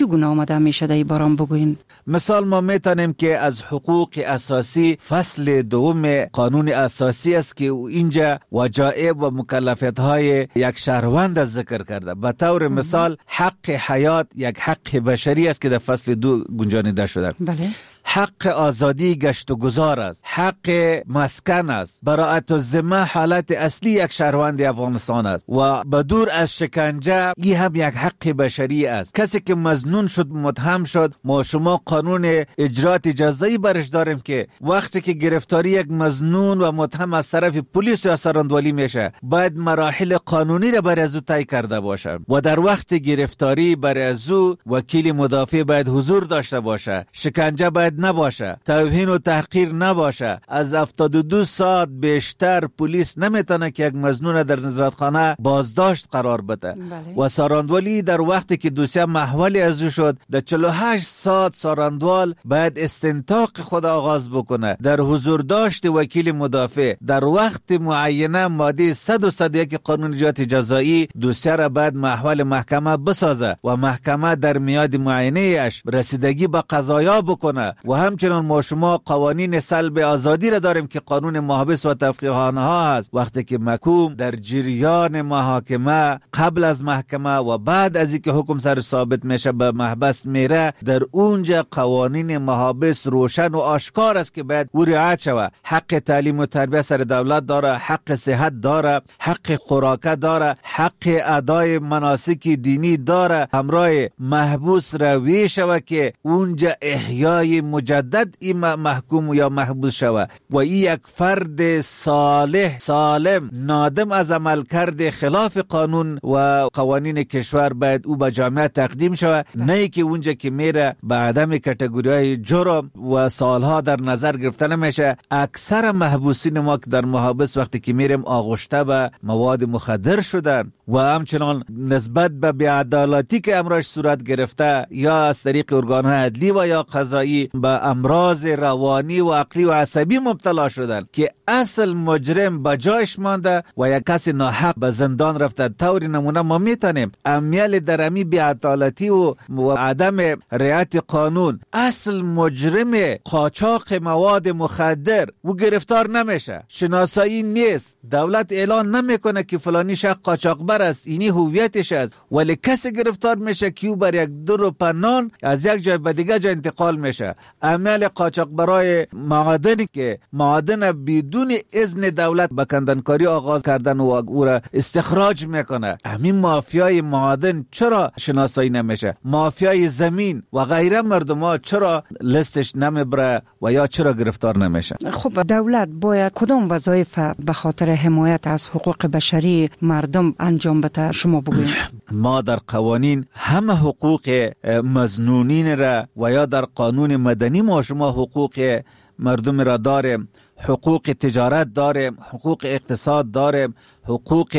آمده میشه در باران بگوین؟ مثال ما میتونیم که از حقوق اساسی فصل دوم قانون اساسی است که اینجا وجایب و مکلفیت های یک شهروند ذکر کرده. به طور مثال حق حیات یک حق بشری است که در فصل 2 گنجانیده شده. بله. حق آزادی گشت و گذار است، حق مسکن است، براءت الذمه حالت اصلی یک شهروند افغانستان است و بدور از شکنجه این هم یک حق بشری است. کسی که مظنون شد، متهم شد، ما شما قانون اجرات جزایی برش داریم که وقتی که گرفتاری یک مظنون و متهم از طرف پلیس یا سراندولی میشه باید مراحل قانونی را برای ازو طی کرده باشه و در وقت گرفتاری برای ازو وکیل مدافع باید حضور داشته باشه، شکنجه باید نباشه، توهین و تحقیر نباشه. از 72 ساعت بیشتر پلیس نمیتونه که یک مظنون در نظارتخانه بازداشت قرار بده. و ساراندولی در وقتی که دوسیه محولی ازو شد در 48 ساعت ساراندوال باید استنطاق خود آغاز بکنه در حضور داشت وکیل مدافع در وقت معینه. ماده 101 قانون اجرات جزایی دوسیه را باید محول محکمه بسازه و محکمه در میاد معینه اش رسیدگی به قضایا بکنه. و همچنان ما شما قوانین سلب آزادی را داریم که قانون محابس و تفقیه‌خانه ها هست. وقتی که محکوم در جریان محاکمه قبل از محکمه و بعد از اینکه حکم سر ثابت میشه به محبس میره، در اونجا قوانین محابس روشن و آشکار است که باید او رعایت شود. حق تعلیم و تربیت سر دولت داره، حق صحت داره، حق خوراکه داره، حق ادای مناسک دینی داره. همراه محبوس روی شود که اونجا احیای مجدد این محکوم یا محبوس شود و این یک فرد صالح سالم نادم از عمل کرده خلاف قانون و قوانین کشور باید او به جامعه تقدیم شود، نه که اونجا که میره به عدم کاتگوری‌های جرم و سالها در نظر گرفته نمیشه. اکثر محبوسین ما که در محابس وقتی که میریم آغشته به مواد مخدر شدن و همچنان نسبت به بی‌عدالتی که امرش صورت گرفته یا از طریق ارگان‌های عدلی و یا قضایی به امراض روانی و عقلی و عصبی مبتلا شدن که اصل مجرم به جایش مانده و یک کسی ناحق به زندان رفته. طور نمونه ما میتونیم امیال درمی بی‌عدالتی و عدم رعایت قانون اصل مجرم قاچاق مواد مخدر و گرفتار نمیشه، شناسایی نیست، دولت اعلان نمیکنه که فلانی شخص قاچاقبر است، اینی هویتش است، ولی کسی گرفتار میشه که او بر یک دور پنان از یک جای به دیگه جای انتقال میشه. عمل قاچاقبرای معادن که معادن بدون اذن دولت به کندنکاری آغاز کردن و او را استخراج میکنه. همین مافیای معادن چرا شناسایی نمیشه؟ مافیای زمین و غیره مردم ها چرا لستش نمیبره و یا چرا گرفتار نمیشه؟ خب دولت باید کدام وظایف به خاطر حمایت از حقوق بشری مردم انجام بده؟ شما بگویید. ما در قوانین همه حقوق مظنونین را و یا در قانون مدنی ما شما حقوق مردم را داریم، حقوق تجارت داریم، حقوق اقتصاد داریم، حقوق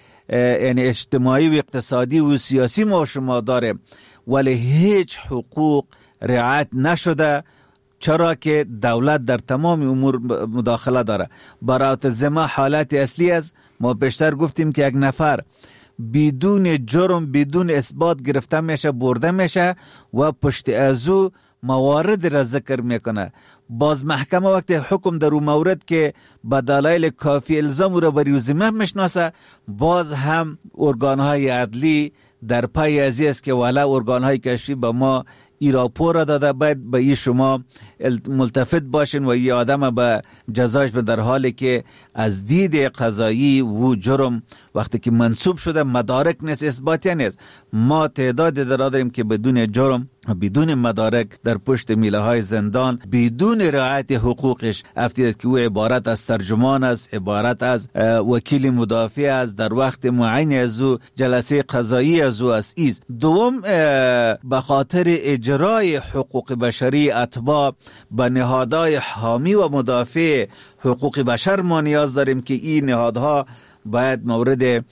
یعنی اجتماعی و اقتصادی و سیاسی ما شما داریم، ولی هیچ حقوق رعایت نشده. چرا که دولت در تمام امور مداخله داره. براءت الذمه حالت اصلی است. ما بیشتر گفتیم که یک نفر بدون جرم بدون اثبات گرفته میشه، برده میشه و پشت ازو موارد را ذکر میکنه. باز محکمه وقتی حکم در اون مورد که به دلایل کافی الزام را بر ذمه میشناسه، باز هم ارگانهای عدلی در پای ازی است که والا ارگانهای کشفی به ما ای راپور داده، باید به ای شما ملتفت باشین و ای آدم به جزایش به در حالی که از دید قضایی و جرم وقتی که منصوب شده مدارک نیست، اثباتی نیست. ما تعداد داریم که بدون جرم بدون مدارک در پشت میله های زندان بدون رعایت حقوقش افتید است که او عبارت از ترجمان است، عبارت از وکیل مدافع است، در وقت معین از او جلسه قضایی از او است. دوم به خاطر اجرای حقوق بشری اتباع به نهادهای حامی و مدافع حقوق بشر ما نیاز داریم که این نهادها باید مورد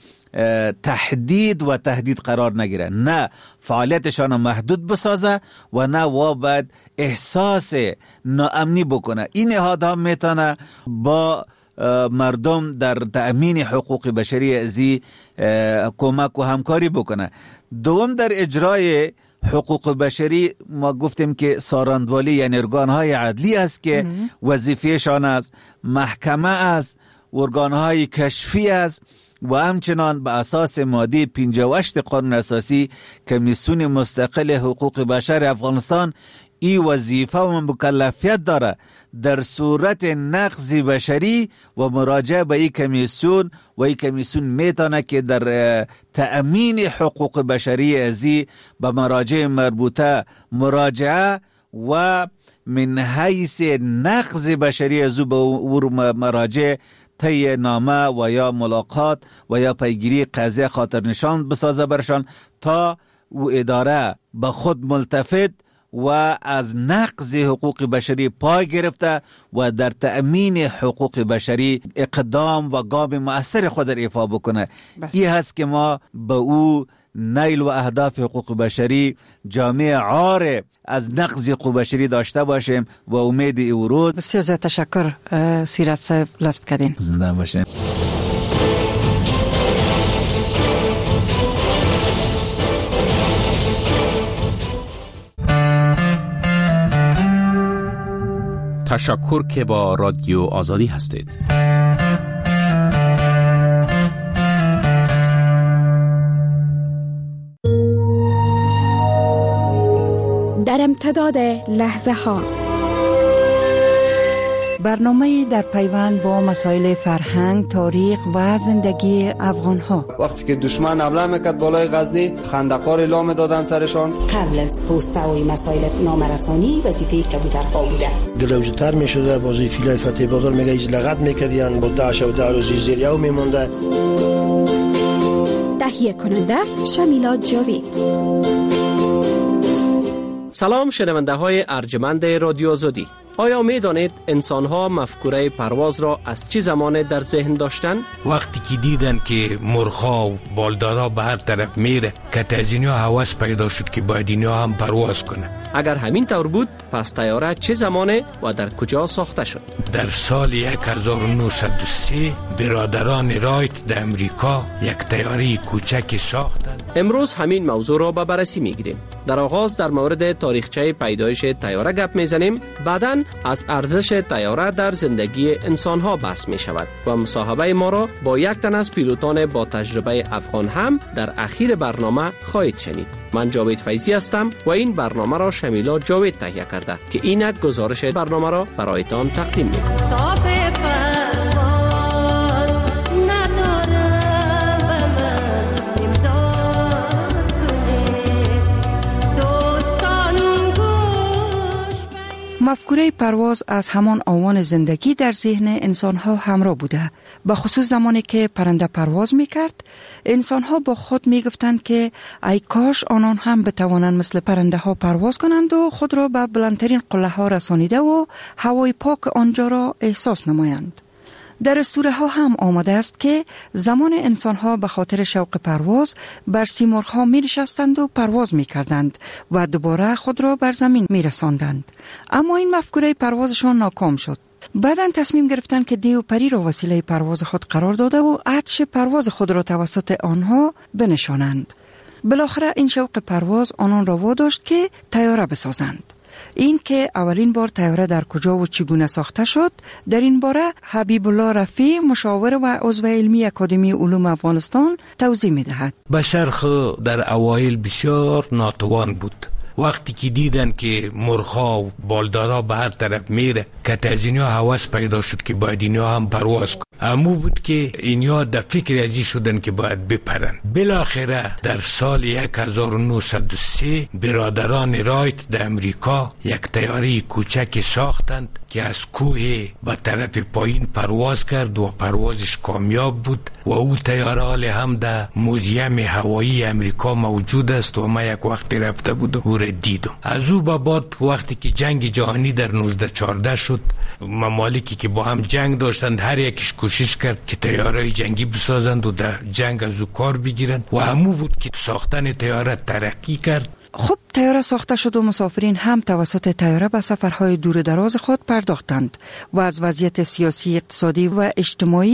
تهدید و تهدید قرار نگیره، نه فعالیتشان محدود بسازه و نه و باید احساس ناامنی بکنه. این نهادها میتونه با مردم در تأمین حقوق بشری ازی کمک و همکاری بکنه. دوم در اجرای حقوق بشری ما گفتیم که ساراندوالی یعنی ارگانهای عدلی است که وظیفهشان است، محکمه است، ارگانهای کشفی است و همچنان به اساس ماده 58 قانون اساسی کمیسیون مستقل حقوق بشر افغانستان این وظیفه و مکلفیت داره در صورت نقض بشری و مراجعه به این کمیسیون و این کمیسیون میتونه که در تأمین حقوق بشری ازی به مراجع مربوطه مراجعه و من حیث نقض بشری ازو به مراجع طی نامه و یا ملاقات و یا پیگیری قضیه خاطر نشان بسازه برشان تا او اداره به خود ملتفت و از نقض حقوق بشری پای گرفته و در تأمین حقوق بشری اقدام و گام مؤثر خود را ایفا بکنه. این هست که ما به او نیل و اهداف حقوق بشری جامعه عار از نقض حقوق بشری داشته باشیم و امید ای ورود. بسیار زیاد تشکر سیرت صاحب، لطف کردین. زنده باشیم. تشکر که با رادیو آزادی هستید. در امتداد لحظه ها، برنامه در پیوند با مسائل فرهنگ، تاریخ و زندگی افغان ها. وقتی که دشمن حمله میکرد بالای غزنی، خندقار اعلام دادن سرشان. قبل از پوسته و مسائل نامرسانی وظیفه کبوترها بوده. دلوجتر میشده، بازی فیلای فتح بازار میگه ایز لغت میکردین، با 10 و 10 روزی زیریو میمونده. تهیه کننده شمیلا جاوید. سلام شنونده های ارجمند رادیو آزادی. آیا می دانید انسان ها مفکوره پرواز را از چه زمان در ذهن داشتن؟ وقتی که دیدن که مرغ‌ها و بالدارا به هر طرف میره که از اینها هوس پیدا شد که باید اینها هم پرواز کنه. اگر همین طور بود پس طیاره چه زمانه و در کجا ساخته شد؟ در سال 1903 برادران رایت در امریکا یک طیاره کوچکی ساختند. امروز همین موضوع را به بررسی میگیریم. در آغاز در مورد تاریخچه پیدایش طیاره گپ میزنیم، بعداً از ارزش طیاره در زندگی انسان ها بحث می شود و مصاحبه ما را با یک تن از پیلوتان با تجربه افغان هم در اخیر برنامه خواهید شنید. من جاوید فیضی هستم و این برنامه را شمیلا جاوید تهیه کرده که اینک گزارش برنامه را برایتان تقدیم می کنم. مفکوره پرواز از همان آوان زندگی در ذهن انسان‌ها همراه بوده. به خصوص زمانی که پرنده پرواز می‌کرد، انسان‌ها با خود می‌گفتند که ای کاش آنان هم بتوانند مثل پرنده ها پرواز کنند و خود را به بلندترین قله‌ها رسانیده و هوای پاک آنجا را احساس نمایند. در اسطوره ها هم آمده است که زمان انسان ها به خاطر شوق پرواز بر سیمرغ ها می نشستند و پرواز می کردند و دوباره خود را بر زمین می رساندند. اما این مفکوره پروازشان ناکام شد. بعداً تصمیم گرفتند که دیو پری را وسیله پرواز خود قرار داده و عطش پرواز خود را توسط آنها بنشانند. بالاخره این شوق پرواز آنان را واداشت که طیاره بسازند. این که اولین بار طیاره در کجا و چگونه ساخته شد، در این باره حبیب الله رفیع، مشاور و عضو علمی اکادمی علوم افغانستان توضیح می‌دهد. بشر خود در اوایل بسیار ناتوان بود. وقتی که دیدن که مرغ‌ها و بالدارا به هر طرف میره که از اینها هوس پیدا شد که باید اینها هم پرواز کنن. امو بود که اینها در فکر ازی شدن که باید بپرن. بالاخره در سال 1903 برادران رایت در امریکا یک طیاره کوچکی ساختند که از کوه به طرف پایین پرواز کرد و پروازش کامیاب بود و او طیاره حال هم در موزیم هوایی امریکا موجود است و ما یک وقتی رفته بودم او را دیدم. از او به بعد وقتی که جنگ جهانی در 1914 شد، ممالکی که با هم جنگ داشتند هر یکیش کوشش کرد که طیاره جنگی بسازند و در جنگ از او کار بگیرند و همو بود که ساختن طیاره ترقی کرد. خب طیاره ساخته شد و مسافرین هم توسط طیاره به سفرهای دور دراز خود پرداختند و از وضعیت سیاسی، اقتصادی و اجتماعی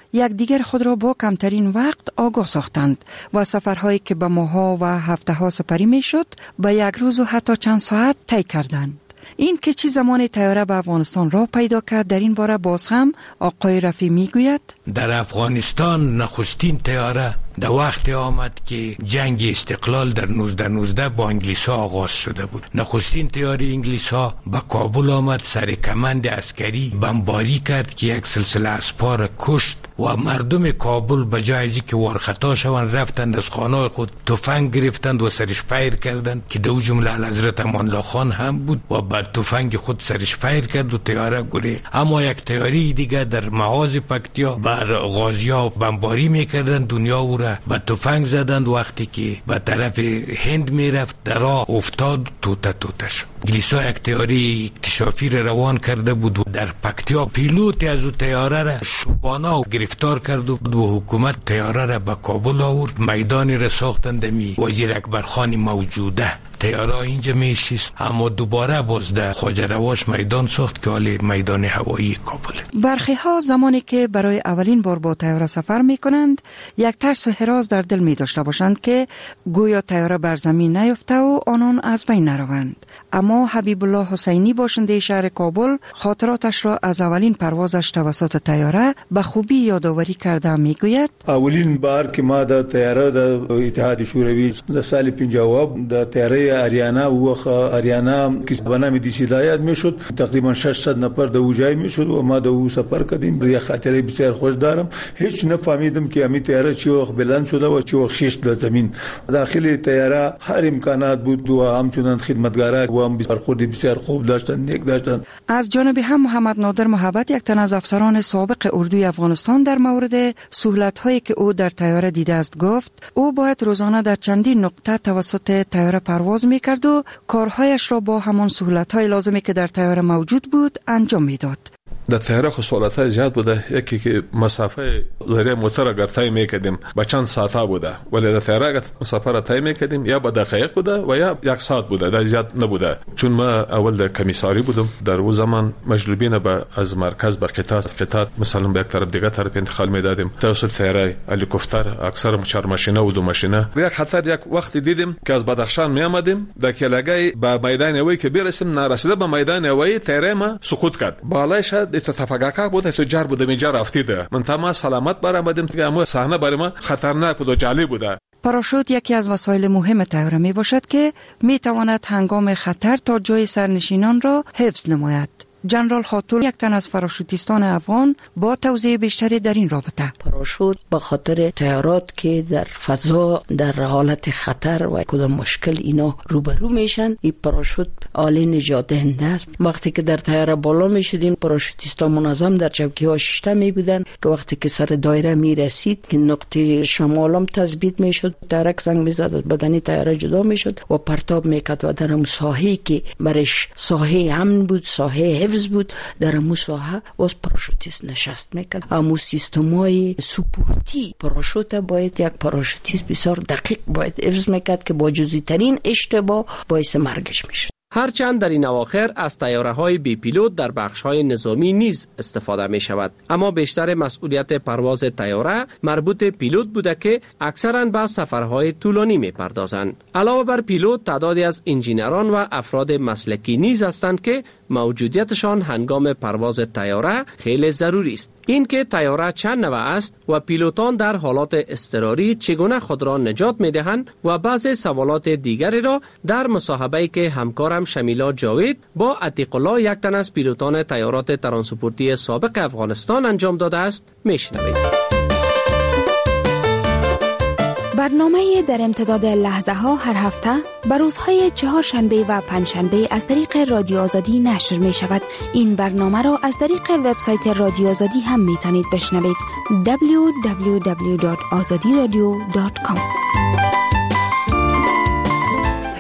یکدیگر خود را با کمترین وقت آگاه ساختند و سفرهایی که به ماه‌ها و هفته‌ها سپری میشد به یک روز و حتی چند ساعت طی کردند. این که چی زمان طیاره به افغانستان را پیدا کرد در این باره باز هم آقای رفی میگوید در افغانستان نخستین طیاره در وقت آمد که جنگ استقلال در 1919 با انگلیس ها آغاز شده بود. نخستین طیاره انگلیس ها به کابل آمد، سر کمند عسکری بمباری کرد که یک سلسله اسپار کشت و مردم کابل به جای از که ورخطا شوند رفتند از خانه خود تفنگ گرفتند و سرش فایر کردند که دو جمله حضرت امان الله خان هم بود و بعد تفنگ خود سرش فایر کرد و طیاره گریخت. اما یک طیاره دیگه در محاذ پکتیا بر غازی‌ها بمباری میکردند، دنیا او را با تفنگ زدند. وقتی که به طرف هند میرفت در راه افتاد، توته شد. انگلیس‌ها یک طیاره اکتشافی را روان کرده بود و در پکتیا پیلوت از او طیاره را شبانه گرفتار کرد و حکومت طیاره را به کابل آورد. میدانی را ساختند می وزیر اکبر خان موجوده طیاره اینجا میشیست، اما دوباره باز در خواجه رواش میدان ساخت که حالی میدان هوایی کابل. برخی ها زمانی که برای اولین بار با طیاره سفر میکنند یک ترس و هراس در دل می داشته باشند که گویا طیاره بر زمین نیفته و آنان از بین نروند. اما حبیب الله حسینی باشنده شهر کابل خاطراتش را از اولین پروازش توسط طیاره به خوبی یادآوری کرده میگوید اولین بار که ما د طیاره د اتحاد شوروی د سال 50 د طیاره آریانا آریانا که به نام دیش هدایت میشد، تقریبا 600 نفر د اوجای میشد و ما د او سفر کردیم. بر خاطره بسیار خوش دارم. هیچ نفهمیدم که امی طیاره چی وقت بلند شده و چی وقت شش به زمین. داخل طیاره هر امکانات بود و همچنان خدمتگارا و هم بسیار خوب داشتن، نیک داشتن. از جانب هم محمد نادر محبت، یک تن از افسران سابق اردوی افغانستان، در مورد سهولت‌هایی که او در طیاره دیده است گفت او باید روزانه در چندین نقطه توسط طیاره پرواز می‌کرد و کارهایش را با همان سهولت‌های لازمی که در طیاره موجود بود انجام می‌داد. در طیاره خو سهولت‌های زیاد بوده. یکی که مسافه ذریعه موتور اگر طی می‌کردیم با چند ساعته بوده، ولی در طیاره اگر مسافه را طی می‌کردیم یا با دقایق بوده و یا یک ساعت بوده، در زیاد نبوده. چون ما اول در کمیساری بودم، در اون زمان مجلوبین به از مرکز به قطعات مثلا به یک طرف دیگه طرف انتقال می‌دادیم. توسط طیاره هلیکوپتر اکثر 4 ماشینه و 2 ماشینه. یک خطر یک وقت دیدیم که از بدخشان می‌آمدیم، در کلاگای به میدان هوایی که برسیم نرسیده به میدان هوایی طیاره ما سقوط کرد. بالایش اتفاقا بوده تجار بوده میجا رفتیده. من تمام سلامت برآمدیم که اما صحنه برای ما خطرناک بود و جالب بوده. پاراشوت یکی از وسایل مهم طیاره می باشد که می تواند هنگام خطر تا جای سرنشینان را حفظ نماید. جنرال خاطور، یک تن از پاراشوتیستان افغان، با توضیح بیشتری در این رابطه. پاراشوت به خاطر طیارات که در فضا در حالت خطر و کدام مشکل اینا روبرو میشن، این پاراشوت عالی نجات دهنده است. وقتی که در طیاره بالا میشدیم، پاراشوتیستان منظم در چوکی‌ها شیشته می بودن که وقتی که سر دایره میرسید که نقطه شمالم تثبیت میشد، درک زنگ میزد، بدن طیاره جدا میشد و پرتاب میکرد و در اون ساحه‌ای که برش ساحه امن بود، ساحه حفظ بود، در امو ساحه واس پاراشوتیست نشست میکرد. امو سیستمای سپورتی پاراشوت باید یک پاراشوتیست بسیار دقیق باید حفظ میکرد که با جزئی ترین اشتباه باعث مرگش میشد. هرچند در این اواخر از طیاره‌های بی پیلوت در بخش‌های نظامی نیز استفاده می شود، اما بیشتر مسئولیت پرواز طیاره مربوط پیلوت بوده که اکثراً به سفرهای طولانی می پردازند. علاوه بر پیلوت، تعدادی از انجینران و افراد مسلکی نیز هستند که موجودیتشان هنگام پرواز طیاره خیلی ضروری است. این که طیاره چند نوع است و پیلوتان در حالات اضطراری چگونه خود را نجات می دهند و بعضی سوالات دیگری را در مصاحبه‌ای که همکارم شمیلا جاوید با عتیق الله، یک تن از پیلوتان طیارات ترانسپورتی سابق افغانستان انجام داده است میشنوید. برنامه در امتداد لحظه ها هر هفته بر روزهای چهارشنبه و پنجشنبه از طریق رادیو آزادی نشر می شود. این برنامه را از طریق وبسایت رادیو آزادی هم می توانید بشنوید. www.azadiradio.com.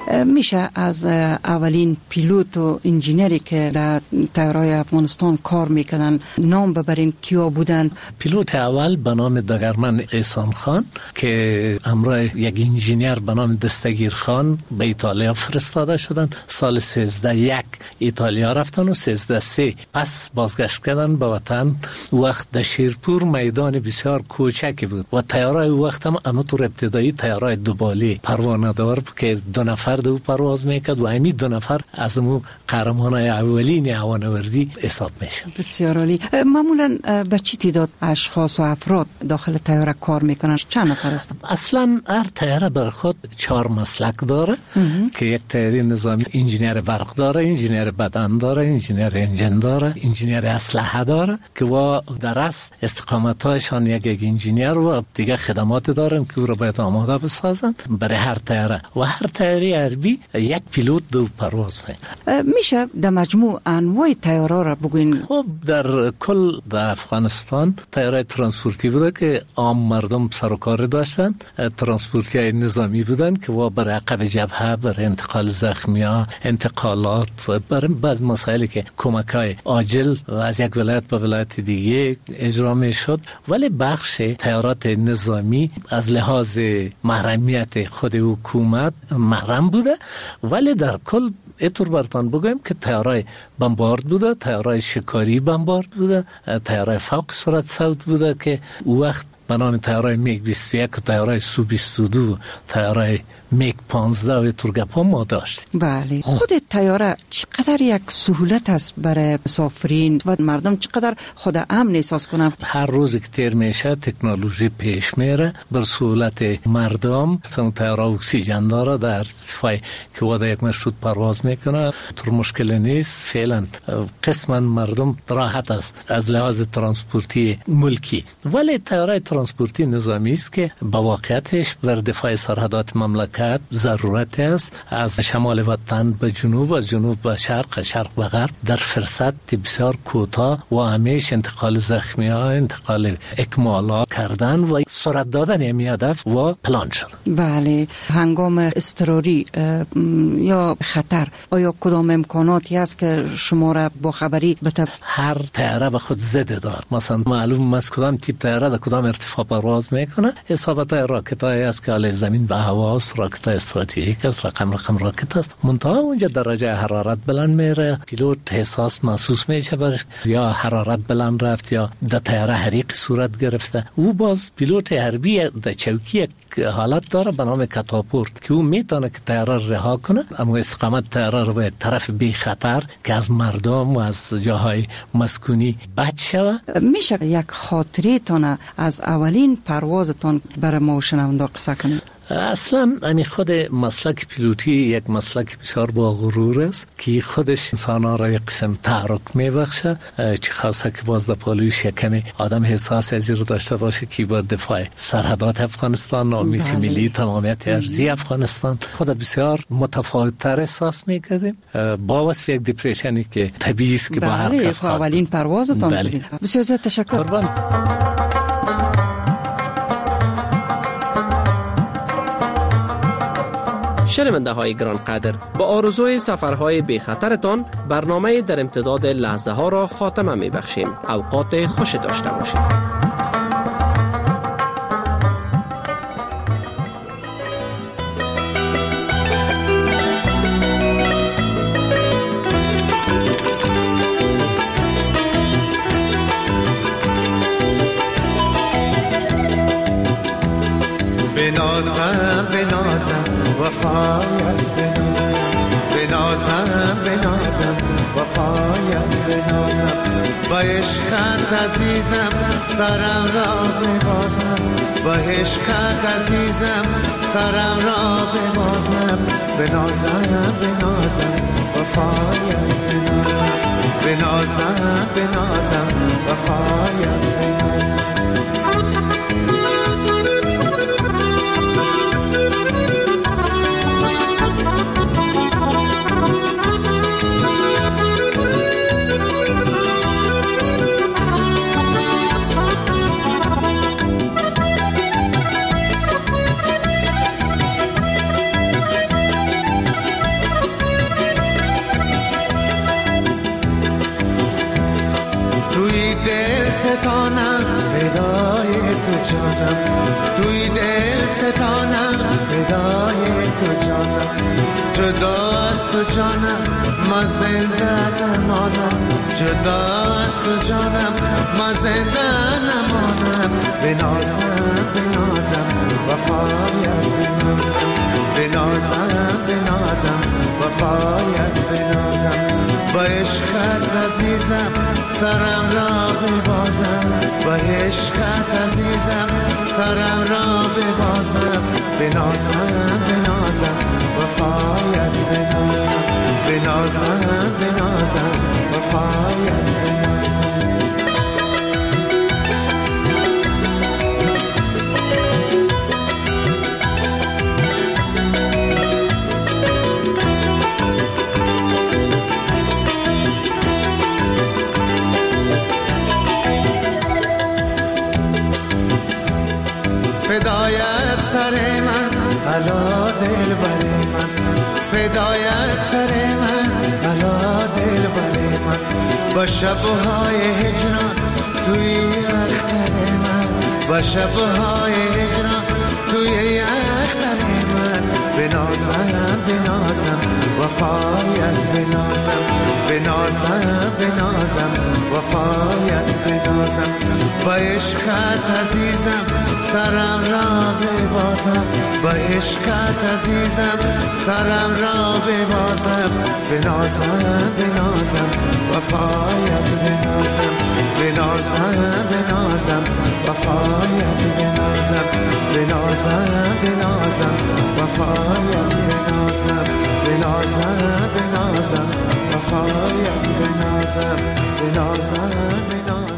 میشه از اولین پیلوت و انجینری که در طیاره‌های افغانستان کار میکنن نام ببرین کیا بودن؟ پیلوت اول به نام دگرمن احسان خان که همراه یک انجینیر به نام دستگیر خان به ایتالیا فرستاده شدن. سال 13 ایتالیا رفتن و 13 پس بازگشت کردن به وطن. وقت در شیرپور میدان بسیار کوچکی بود و طیاره وقت هم همونطور ابتدایی طیاره دوبالی پروانه دار که 2 نفر دو پرواز میکرد و همین 2 نفر از مو قهرمانای اولین هوانوردی حساب میشن. بسیار عالی. معمولا به چی تعداد اشخاص و افراد داخل طیاره کار میکنن؟ چند نفر هستن؟ اصلا هر طیاره بر خود 4 مسلک داره که یک طیاره نظامی انجینیر برق داره، انجینیر بدن داره، انجینیر انجن داره، انجینیر اسلحه داره که و در اصل استقامتایشان یک انجینیر و دیگه خدمات دارن که او را باید آماده بسازن برای هر طیاره و هر طیاره حربی یک پیلوت 2 پرواز میشه در مجموع انواع طیاره را بگوین؟ خب در کل در افغانستان طیاره ترانسپورتی بوده که عام مردم سر و کار داشتن، ترانسپورتی نظامی بودن که و برای عقب جبهه برای انتقال زخمی‌ها، انتقالات و برای بعض مسائلی که کمک‌های عاجل و از یک ولایت به ولایت دیگه اجرا می‌شد. ولی بخش طیارات نظامی از لحاظ محرمیت خود حکومت محرم بوده، ولی در کل اینطور براتون بگویم که طیاره بمبارد بوده، طیاره شکاری بمبارد بوده، طیاره فوق سرعت صوت بوده که وقت به نام طیاره میگ 21 و طیاره سو 22 طیاره میگ 15 و ترگپا ما داشت. بله. خود طیاره چقدر یک سهولت است برای مسافرین و مردم چقدر خود امن احساس کنن؟ هر روز که تیر میشه تکنولوژی پیش میره بر سهولت مردم. طیاره اکسیژن داره در ارتفاع که واسه یک مشروط پرواز میکنه، طور مشکل نیست. فعلا قسما مردم راحت است از لحاظ ترانسپورتی ملکی، ولی طیاره ترانسپورتی نظامی است که با واقعیتش بر دفاع سرحدات مملکت ضرورت است. از شمال وطن به جنوب، از جنوب به شرق، شرق به غرب در فرصت بسیار کوتاه و همیشه انتقال زخمی‌ها، انتقال اکمالات کردن و سرعت دادن همی هدف و پلان شد. بله. هنگام اضطراری یا خطر آیا کدام امکاناتی هست که شما را با خبری بده؟ هر طیاره به خود زده دار. مثلا معلوم است کدام تیپ طیاره در کدام ارتفاع پرواز میکنه. حسابات راکت‌های است که علی زمین به هواست، راکت استراتژیک است، رقم راکت است. منتها اونجا درجه حرارت بلند میره، پیلوت حساس محسوس میشه برش یا حرارت بلند رفت یا در طیاره حریق صورت گرفته. او باز پیلوت حربی در چوکی حالت داره به نام کاتاپورت که او میتونه که طیاره رها کنه، اما استقامت طیاره رو به طرف بی خطر که از مردم و از جاهای مسکونی بچ شوه. میشه یک خاطره تونه از اولین پروازتون برای ما شنونده قصه کنید؟ اصلا یعنی خود مسلک پیلوتی یک مسلک بسیار با غرور است که خودش انسان‌ها را یک قسم تحرک میبخشه، چه خاصه که باز در پالویش یک کمی آدم حساس از رو داشته باشه که بر دفاع سرحدات افغانستان، نامیسی ملی، تمامیت ارضی افغانستان خود بسیار متفاوت‌تر احساس می‌کردیم با وصف یک دیپریشنی که طبیعی است که با هر کس اولین پروازتان. بسیار زیاد تشکر. شنونده های گران قدر، با آرزوی سفرهای بی خطرتان برنامه در امتداد لحظه ها را خاتمه می بخشیم. اوقات خوش داشته باشید. بنازم وفایت بنازم وفایت بنازم با عشقت عزیزم سرم را ببازم با عشقت عزیزم سرم را ببازم بنازم وفایت بنازم وفایت بنازم. توی دل ستانم فدای تو جانم جدا از تو جانم ما زنده نمانم جدا از تو جانم ما زنده نمانم بنازم بنازم وفایت بنازم بنازم بنازم وفایت بنازم با عشقت عزیزم سرم را ببازم با عشقت عزیزم سرم را ببازم بنازم بنازم وفایت بنازم بنازم بنازم وفایت بنازم فدایت سر من علا دل بر من فدایت سر من علا دل بر من با شبهای هجران توی اختر من با شبهای هجران توی اختر من بنازم بنازم وفایت بنازم بنازم بنازم وفایت بنازم با عشقت عزیزم سرم را ببازم با عشقت عزیزم سرم را ببازم بنازم بنازم وفایت بنازم بنازم بنازم وفایت بنازم بنازم بنازم وفایت بنازم بنازم بنازم وفایت بنازم بنازم بنازم